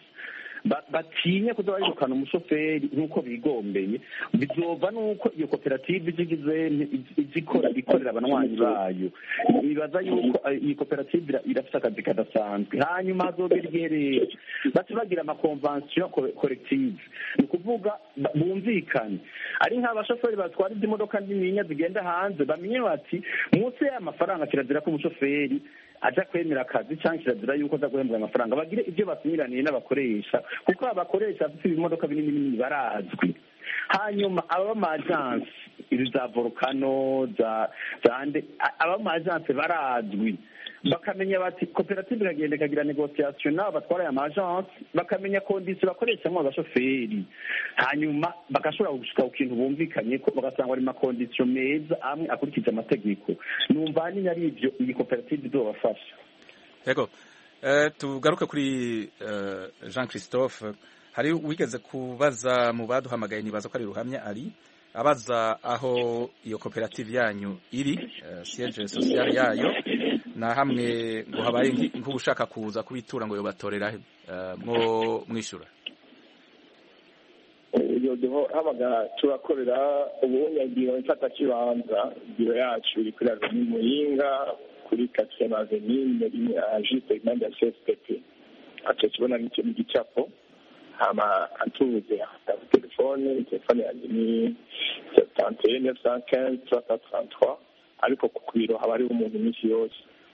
batinye kuza barirukana umushoferi nk'uko bigombeye bizova nuko iyo koperative igize izikora ikorera abanwanyi bayo bibaza yuko iyi koperative irafite akazi kadasanzwe hanyuma hazogera igihe rero baca bagira amakonvansiyo collective ni ukuvuga bumvikane ari nk'abashoferi batwara izi modoka nininya zigenda hanze bamenye bati munsi y'amafaranga kirazira ko umushoferi aja kwemera akazi cyangwa kirazira yuko aza guhembwa amafaranga bagire ibyo basinyiraniye n'abakoresha kuko abakoresha bafite ibimodoka binini binini barazwi. Hanyuma aba majansi izi za volcano za zande aba majansi barazwi bakamenya bati koperative iragenda ikagira negociation nabo batwara aya majansi bakamenya condition bakoreshamo abashoferi hanyuma bagashobora gushika ku kintu bumvikanye ko bagasanga ari ma condition meza amwe akurikije amategeko. Numva ni ari ibyo iyi koperative izobafasha. Yego eh tugaruke kuri uh, Jean Christophe hari wigeze kubaza mu baduhamagaye nibaza ko ari ruhamya ari abaza aho iyo koperative yanyu iri uh, siège social yayo na hamwe ngo habaye nk'ubushaka kuza kubitura ngo yobatorera uh, mwo mwishura iyo deho habaga turakorera ubunyagiye mfata kibanza biro yacu iri kuri Avenue Muyinga kuri quatrième avenue muri agite imande ya C S T P acho kibona n'icyo gicapo hama atuze telefone telefone yanjye ni sept un neuf un cinq trois cent trente-trois ariko ku biro haba ari umuntu n'iki yose.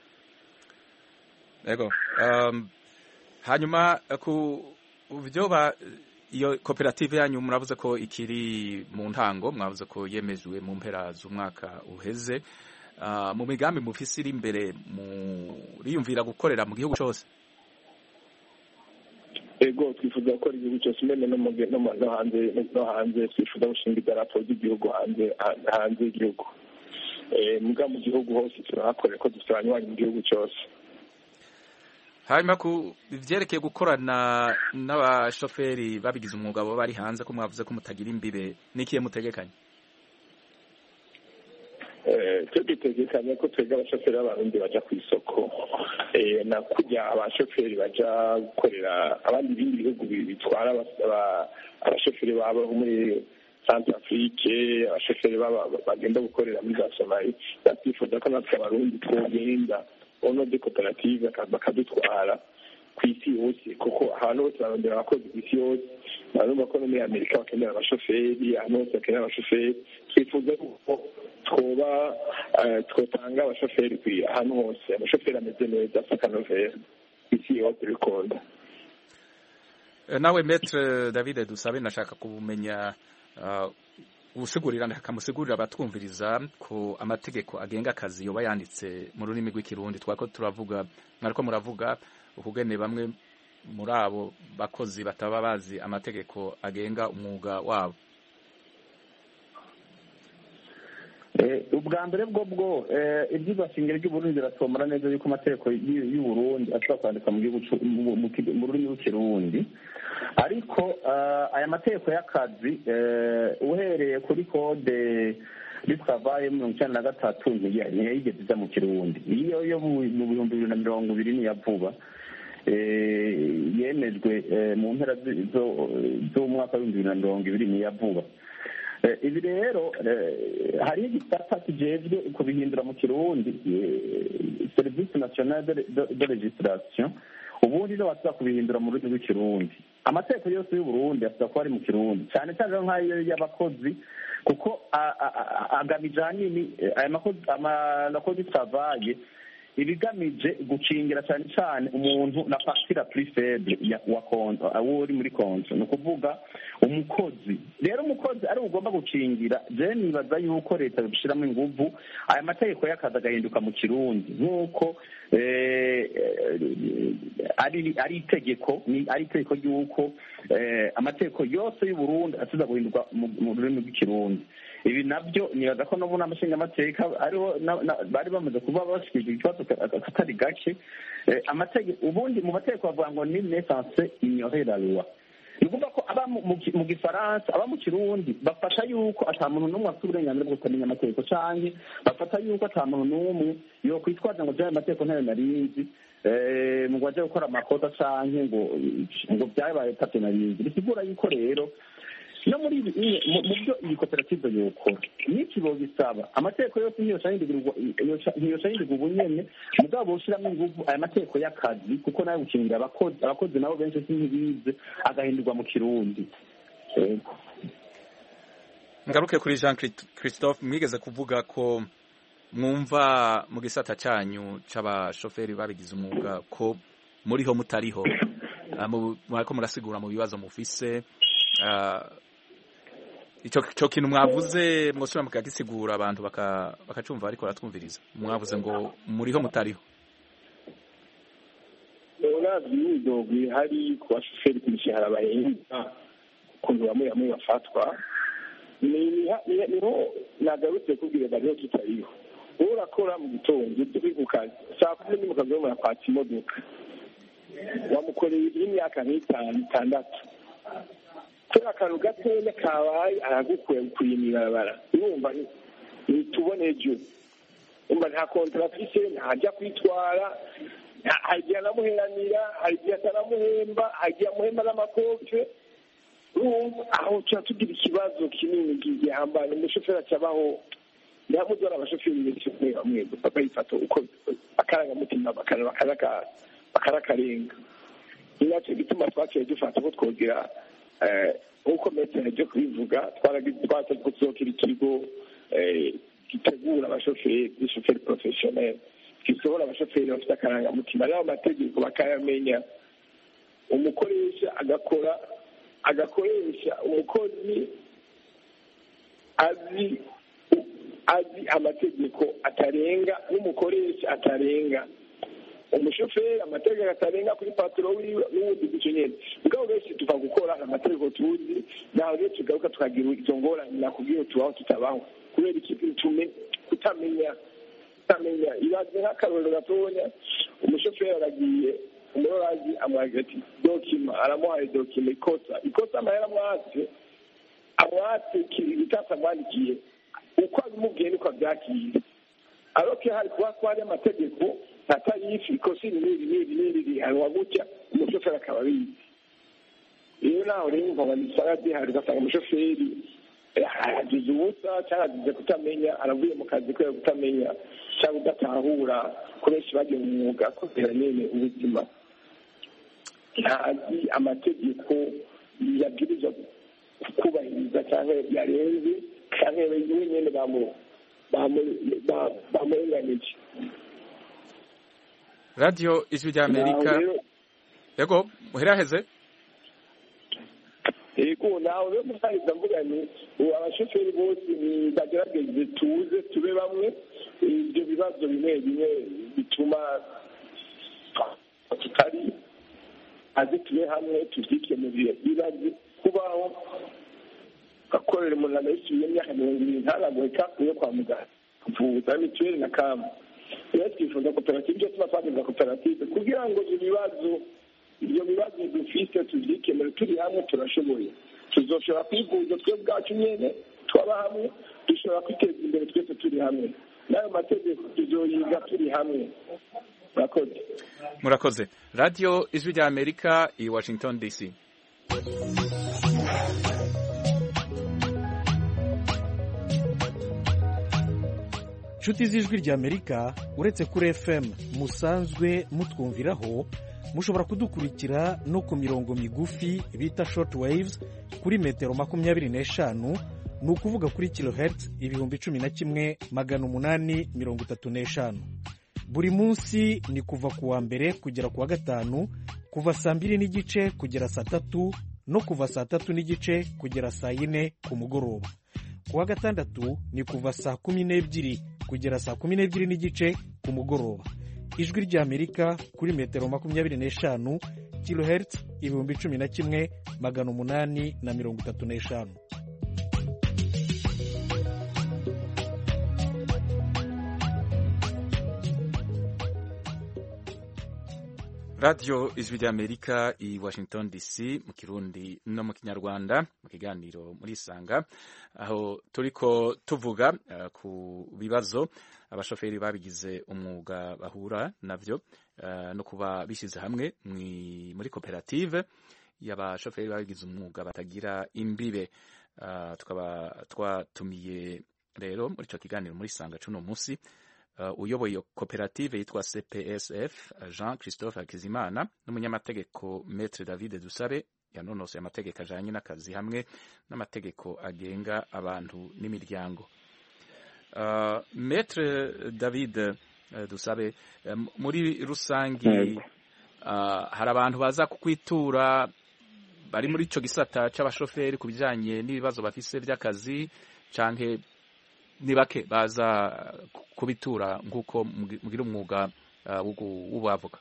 Yego um hanyuma ku byo ba iyo koperative yanyu muravuze ko ikiri mu ntango mwavuze ko yemejwe mu mpera z'umwaka uheze uh, mu migambi mufise iri imbere muriyumvira gukorera mu gihugu cyose? Ego twifuza gukora igihugu cyose mbene no no hanze no hanze twifuza gushinga idarapo ry'igihugu hanze hanze y'igihugu eh muga mu gihugu hose turahakorera ko dufite abanywanyi mu gihugu cyose. Hanyuma ku byerekeye gukorana n'abashoferi babigize umwuga bo bari hanze ko mwavuze ko mutagira imbibe nikiye mutegekanye? Eh tugitegekanye ko twega abashoferi b'abarundi baja ku isoko na kujya abashoferi baja gukorera abandi bindi bihugu bitwara abashoferi babo muri Centre Afrique, abashoferi bagenda gukorera muri za Somalia. Batifuza ko natwe abarundi twogenda ono de koperative bakadutwara ku isi yose, kuko ahantu hose barondera abakozi ku isi yose. Barumva ko no muri Amerika bakenera abashoferi, ahantu hose bakenera abashoferi. Twifuza ko twoba twotanga abashoferi ku ahantu hose, abashoferi ameze neza sakanovera ku isi yose bikunda. Nawe Maître David Dusabe, nashaka kumenya ubusigurira akamusigurira abatwumviriza ko amategeko agenga akazi yoba yanditse mu rurimi rw'ikirundi. Twako turavuga mwariko muravuga ukugene bamwe muri abo bakozi bataba bazi amategeko agenga umwuga wabo. ubwa mbere bwo bwo ibyigwa shingiro ry'uburundi biratomora neza yuko amategeko y'uburundi ashobora kwandika mu rurimi rw'ikirundi, ariko aya mategeko y'akazi uhereye kuri kode bitwavaye mirongo icyenda na gatatu ntiyayigeze iza mu kirundi. iyo yo mu bihumbi bibiri na mirongo ibiri niya vuba yemejwe mu mpera z'umwaka w'ibihumbi bibiri na mirongo ibiri niya vuba. ibi rero hariho igisata kijejwe kubihindura mu kirundi, service national de registration, ubundi rero basaba kubihindura mu rurimi rw'ikirundi. amategeko yose y'uburundi asaba kuba ari mu kirundi, cyane cyane nk'ayo y'abakozi, kuko agamije ahanini aya makozi travaye ibigamije gukingira cyane cyane umuntu na partie la plus faible wa konti awo uri muri konti, ni ukuvuga umukozi. rero umukozi ari ugomba gukingira. je nibaza yuko leta yobishiramo inguvu aya mategeko y'akazi agahinduka mu kirundi, nk'uko ari ari itegeko ni ari itegeko ry'uko amategeko yose y'uburundi asiza guhinduka mu rurimi rw'ikirundi. ibi nabyo nibaza ko n'ubu n'amashingamateka ariho bari bamaze kuba bashikije ikibazo katari gake. amategeko ubundi mu mategeko bavuga ngo ni naissance ignorer la loi, ni ukuvuga ko aba mu gifaransa aba mu kirundi bafata yuko ata muntu n'umwe afite uburenganzira bwo kumenya amategeko, canke bafata yuko ata muntu n'umwe yo kwitwaza ngo jya amategeko ntayo narinzi mu ngo aje gukora amakosa canke ngo ngo byabaye tate narinzi. bisigura yuko rero no muri mu byo iyi koperative yokora n'iki bogisaba amategeko yose ntiyoshahindirwa ubunyene, mugabo ushyiramo inguvu aya mategeko y'akazi, kuko nayo gukingira abakozi abakozi nabo benshi sintibize agahindurwa mu kirundi. Ngaruke kuri Jean Christophe, mwigeze kuvuga ko mwumva mu gisata cyanyu c'abashoferi babigize umwuga ko muriho mutariho, murako murasigura mu bibazo mufise. Ico cyo kintu mwavuze mwosura mukagisigura abantu bakacumva ariko baratwumviriza. Mwavuze ngo muriho mutariho. Uravye idogwi hari ku bashoferi ku mishahara bahinga ukuntu bamwe bamwe bafatwa, niho nagarutse kubwira bariho tutariho. urakora mu gitondo uri ku kazi saa kumi n'imwe ukaza murapata imodoka wamukoreye imyaka nk'itanu itandatu kuri akantu gatoya kabaye aragukuye gukuye mw'ibarabara urumva ntitubone ejo umva nta kontara afise ntajya kwitwara hari igihe anamuheranira hari igihe atanamuhemba hari igihe amuhemba n'amakofe urumva aho tuba tugira ikibazo kinini gihambaye umushoferi acabaho ndamuzora abashoferi benshi bamwe bamwe bakayifata uko akarangamutima bakarakarenga nicyo gituma twaciye dufata ko twogira nk'uko metero ryo kubivuga twaragize gusohokera ikigo gitegura abashoferi b'ishoferi porofeshoneri gisohora abashoferi bafite akarangamutima n'ayo mategeko bakayamenya umukoresha agakora agakoresha umukozi azi azi amategeko atarenga n'umukoresha atarenga umushoferi amategeko atarenga kuri patro wiwe n'ubundi gutyo nyene mugabo benshi tuva gukora amategeko tuzi naho rero tugaruka tukagira izo ngorane nakubwiye tubaho tutabaho kubera ikintu tume kutamenya kutamenya ibaze nk'akarorero gatonya umushoferi aragiye umurorazi amwagira ati dokima aramuhaye dokima ikosa ikosa amahera amwatse amwatse ibitasa amwandikiye uko abimubwiye niko abyakira aroke hari kuba ko hari amategeko atari ikosa iri n'iri n'iri n'iri rihanwa gutya umushoferi akaba abizi rero nawe rero nkaba nisanga zihari ugasanga umushoferi agize ubusa cyangwa agize kutamenya aravuye mu kazi kubera kutamenya cyangwa udatahura ko benshi bagiye mu mwuga kubera nyine ubuzima ntazi amategeko yabwirizwa kubahiriza cyangwa yarenze cyangwa we nyine bamurenganije. radiyo ijwi rya amerika yego muheraheze yego nawe rero musangiza mvuga ni abashoferi bose bagerageze tuze tube bamwe ibyo bibazo bimwe bimwe bituma tutari azi tube hamwe tubyikemurire bibaze kubaho akorera umuntu anayisubiye imyaka mirongo irindwi ntaragoye kakuye kwa muganga kuvuza mituweli na kamba rero twifuza koperative ibyo tuba twagiza koperative kugira ngo ibyo bibazo ibyo bibazo dufite tubyikemure turi hamwe turashoboye tuzoshobora kwivuza twe bwacu nyine twaba hamwe dushobora kwiteza imbere twese turi hamwe n'ayo mategeko tuzoyiga turi hamwe. murakoze murakoze. radiyo ijwi rya amerika i washington dc. inshuti z'ijwi rya amerika uretse kuri F M musanzwe mutwumviraho mushobora kudukurikira no ku mirongo migufi bita short waves kuri metero makumyabiri n'eshanu ni ukuvuga kuri kilohertz ibihumbi cumi na kimwe magana umunani mirongo itatu n'eshanu. buri munsi ni kuva ku wa mbere kugera ku wa gatanu kuva saa mbiri n'igice kugera saa tatu no kuva saa tatu n'igice kugera saa yine ku mugoroba. ku wa gatandatu ni kuva saa kumi n'ebyiri kugera saa kumi n'ebyiri n'igice ku mugoroba. ijwi ry'amerika kuri metero makumyabiri n'eshanu kilohertz ibihumbi cumi na kimwe magana umunani na mirongo itatu n'eshanu. radiyo ijwi ry'amerika i washington dc mu kirundi no mu kinyarwanda mu kiganiro muri isanga aho turiko tuvuga uh, ku bibazo abashoferi babigize umwuga bahura navyo uh, no kuba bishyize hamwe muri koperative y'abashoferi babigize umwuga batagira imbibe. uh, tukaba twatumiye rero muri ico kiganiro muri isanga cuno musi Uh, uyoboye iyo koperative yitwa C P S F Jean Christophe Hakizimana n'umunyamategeko Maître David Dusabe yanonosoye amategeko ajanye n'akazi hamwe n'amategeko agenga abantu n'imiryango. uh, Maître David uh, Dusabe um, muri rusangi uh, hari abantu baza kukwitura bari muri ico gisata c'abashoferi ku bijanye n'ibibazo bafise vy'akazi canke ni bake baza kubitura nk'uko mugira umwuga w'ubuavoka?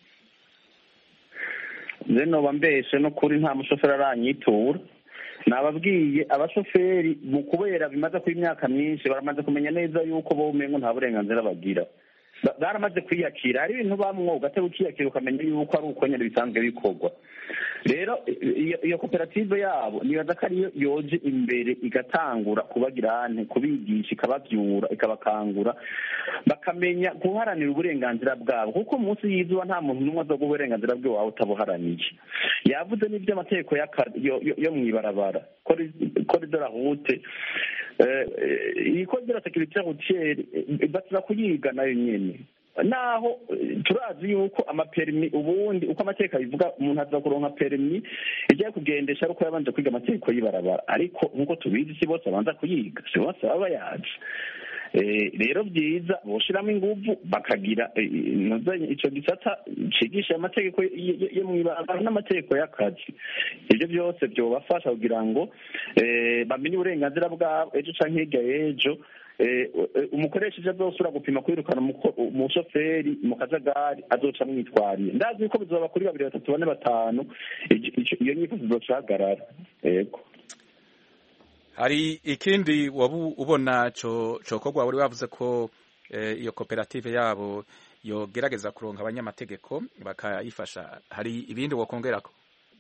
zeno bambeshe no kuri nta mushoferi aranyitura. nababwiye abashoferi mu kubera bimaze kuba imyaka myinshi baramaze kumenya neza yuko bo umengo nta burenganzira bagira, baramaze kwiyakira. hari ibintu bamwoga atari ukiyakira ukamenya yuko ari uko nyine bisanzwe bikorwa. rero iyo koperative yabo nibaza ko ariyo yoje imbere igatangura kubagirane kubigisha ikabavyura ikabakangura bakamenya guharanira uburenganzira bwabo, kuko munsi y'izuba nta muntu n'umwe azoga uburenganzira bwe wawe utabuharaniye. yavuze n'ibyo amategeko yo mw'ibarabara corridor route iyi corridor sécurité routière batira kuyiga nayo nyene, naho turazi yuko amaperimi ubundi uko amategeko abivuga umuntu aza kuronka perimi igiye kugendesha ari uko yabanje kwiga amategeko y'ibarabara, ariko nk'uko tubizi si bose abanza kuyiga, si bose baba bayazi. rero byiza boshiramo inguvu bakagira ico gisata cigisha amategeko yo mw'ibarabara n'amategeko y'akazi. ivyo byose byobafasha kugira ngo bamenye uburenganzira bwabo ejo canke hirya y'ejo umukoresheje azosura gupima kwirukana umushoferi mu kajagari azoca mwitwariye. ndazi yuko bizoba kuri babiri batatu bane batanu iyo nyifuzo izocahagarara. yego hari ikindi wabu ubona co cokorwa wari wavuze ko iyo koperative yabo yogerageza kuronka abanyamategeko bakayifasha, hari ibindi wokongerako?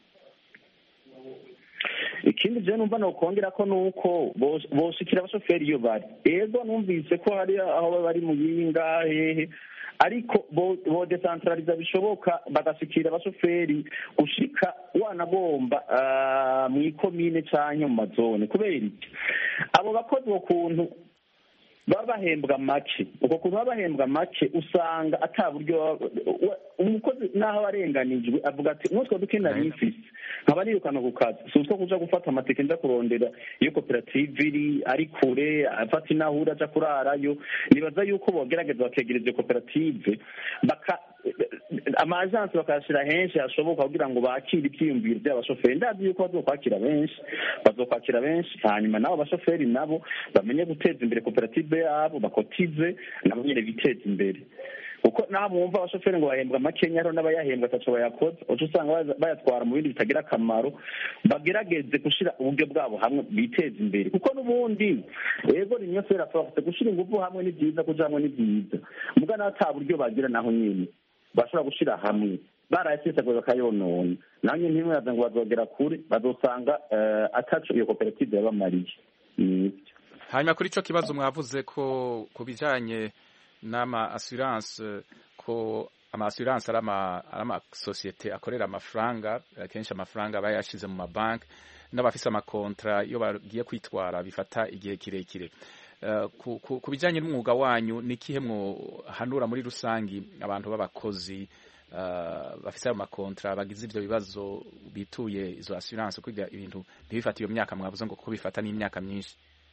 ikindi je numva nokongera ko nuko boshikira abashoferi iyo bari. ego numvise ko hari aho bari mu yinga hehe ariko bo decentraliza bishoboka bagashikira abashoferi gushika wanagomba mu ikomine canke mu mazone. Kubera iki abo bakozi ukuntu baba bahembwa make, uko kuntu baba bahembwa make usanga ata buryo umukozi naho arenganijwe avuga ati n'utwo dukenera n'ifisi nkaba nirukana ku kazi, si utwo kuja gufata amatike nja kurondera iyo koperative iri ari kure afata inahura aja kurarayo. Nibaza yuko bogerageza bakegereza koperative baka amajansi bakayashira henshi hashoboka kugira ngo bakire ivyiyumviro by'abashoferi. Ndazi yuko bazokwakira benshi bazokwakira benshi, hanyuma nabo abashoferi nabo bamenye guteza imbere koperative yabo, bakotize nabo nyene biteza imbere. Kuko naho mwumva abashoferi ngo bahembwa makenya rero n'abayahembwa ataco bayakoze, uca usanga bayatwara mu bindi bitagira akamaro. Bagerageze gushira uburyo bwabo hamwe biteza imbere, kuko n'ubundi yego ni nyose rafafite gushira ingufu hamwe ni byiza, kuja hamwe ni byiza, muga naho ata buryo bagira naho nyine bashobora gushira hamwe barayasesagura bakayonona, nanjye ntimwaza ngo bazogera kure bazosanga ataco iyo koperative yabamariye. Hanyuma kuri ico kibazo mwavuze ko kubijanye n'ama assurance ko ama assurance ari ama societe akorera amafaranga, kenshi amafaranga bayashize mu mabanki n'abafise amakontra iyo bagiye kwitwara bifata igihe kirekire. Ku bijanye n'umwuga wanyu ni kihe mwo hanura muri rusangi abantu b'abakozi bafise amakontra bagize ivyo bibazo bituye izo assurance kugira ibintu ntibifata iyo myaka mwavuze ngo kuko bifata n'imyaka myinshi?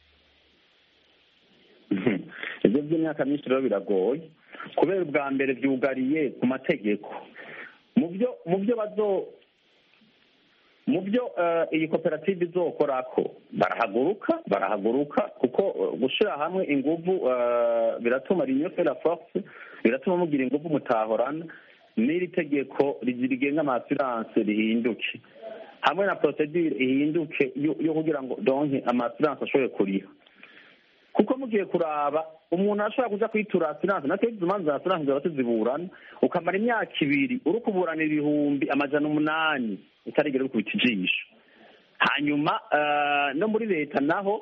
Ibyo by'imyaka myinshi rero biragoye kubera ubwa mbere byugariye ku mategeko. Mu byo mu byo bazo mu byo iyi koperative izokorako barahaguruka barahaguruka kuko gushira hamwe inguvu biratuma rinyo fera force, biratuma mugira inguvu mutahorana n'iri tegeko rigenga ama-assurance rihinduke hamwe na procedure ihinduke yo kugira ngo donke ama-assurance ashobore kuriha. Kuko mugiye kuraba umuntu ashobora kuja kwitura assurance natwe imanza za assurance zaba tuziburana ukamara imyaka ibiri uri kuburana ibihumbi amajana umunani utarigera gukubita ijisho. Hanyuma no muri leta naho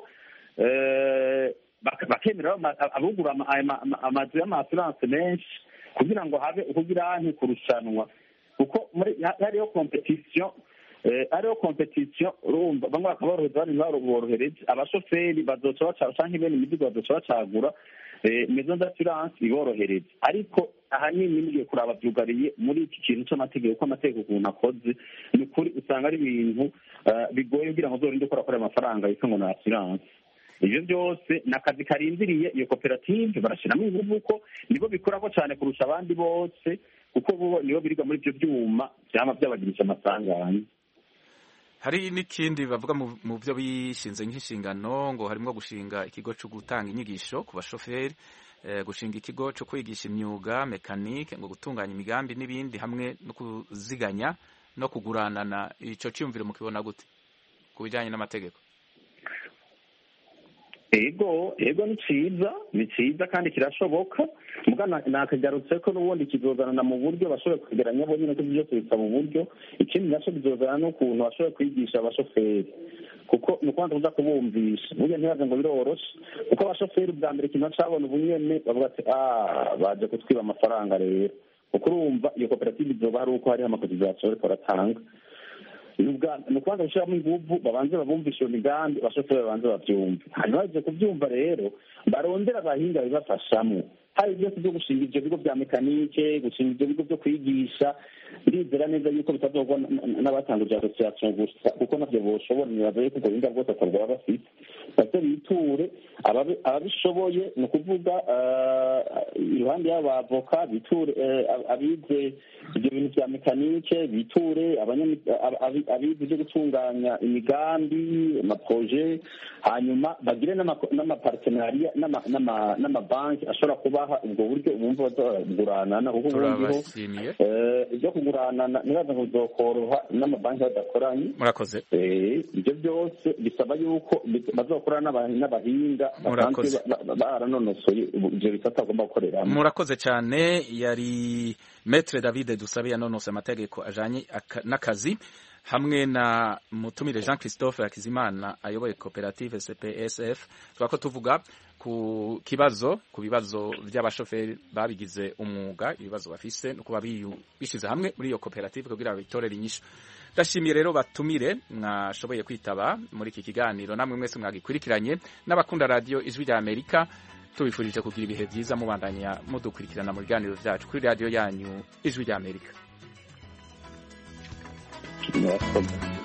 bakemera abugura amazu y'ama-assurance menshi kugira ngo habe kugira nti kurushanwa, kuko muri hariyo competition ariyo competition urumva bamwe bakaborohereza abandi ntibaborohereze. Abashoferi bazoca baca canke bene imizigo bazoca bacagura maison d'assurance iborohereza, ariko ahanini nigiye kuraba vyugariye muri iki kintu c'amategeko ko amategeko ukuntu akoze ni kuri usanga ari ibintu bigoye kugira ngo uzorinde ukora kora amafaranga yitwa ngo na assurance. Ivyo byose nakazi karindiriye iyo koperative barashiramo inguvu ko nibo bikorako cyane kurusha abandi bose, kuko bo nibo biriga muri ivyo vyuma vyama vyabagirisha amasanganya. Hari n'ikindi bavuga mu byo bishinze nk'inshingano ngo harimo gushinga ikigo cyo gutanga inyigisho ku bashoferi, gushinga ikigo cyo kwigisha imyuga mekanike, ngo gutunganya imigambi n'ibindi, hamwe no kuziganya no kuguranana. Ico cyumviro mukibona gute ku bijanye n'amategeko? Ego ego ni ciza ni ciza kandi kirashoboka, muga nakagarutse ko n'ubundi kizozana mu buryo bashobora kwegeranya bo nyine ko byose bisaba uburyo. Ikindi naco bizozana n'ukuntu bashobora kwigisha abashoferi, kuko ni ukwanda kuza kubumvisha burya ntibaze ngo biroroshe, kuko abashoferi bwa mbere ikintu cabona ubunyene bavuga ati ah baje kutwiba amafaranga rero, kuko urumva iyo koperative izoba hari uko hariho amakotizasiyo bariko baratanga. Ni ukubanza gushyiramo inguvu babanze babumvisha iyo migambi, abashoferi babanze bavyumve, hanyuma baje kuvyumva rero barondera abahinga bibafashamo. Hari byose byo gushinga ivyo bigo vya mekanike, gushinga ivyo bigo vyo kwigisha. Ndizera neza yuko bitazogwa n'abatanguje association gusa, kuko navyo boshobora nibaza yuko ubwo buhinga bwose atabwa bafite, base biture ababishoboye. Ni ukuvuga iruhande y'abavoka biture abize ibyo bintu vya mekanike, biture abize byo gutunganya imigambi amaproje, hanyuma bagire n'amapartenariya n'amabanki ashobora kubaha ubwo buryo bumva bazaguranana, kuko ubundi ibyo kuguranana nibaza ngo bizokoroha n'amabanki badakoranye. Murakoze. Ibyo byose bisaba yuko bazokorana n'abahinga basanzwe baranonosoye ibyo bisata bagomba gukoreramo. Murakoze cyane. Yari Maître David Dusabe yanonose amategeko ajanye n'akazi, hamwe na mutumire Jean Christophe Hakizimana ayoboye koperative C P S F. Twako tuvuga ku kibazo ku bibazo by'abashoferi babigize umwuga ibibazo bafise no kuba bishize hamwe muri iyo koperative kugira bitorere inyishu. Ndashimiye rero batumire mwashoboye kwitaba muri iki kiganiro, namwe mwese mwagikurikiranye n'abakunda radio Ijwi rya Amerika, tubifurije kugira ibihe byiza mubandanya mudukurikirana mu biganiro byacu kuri radio yanyu Ijwi rya Amerika. Merci.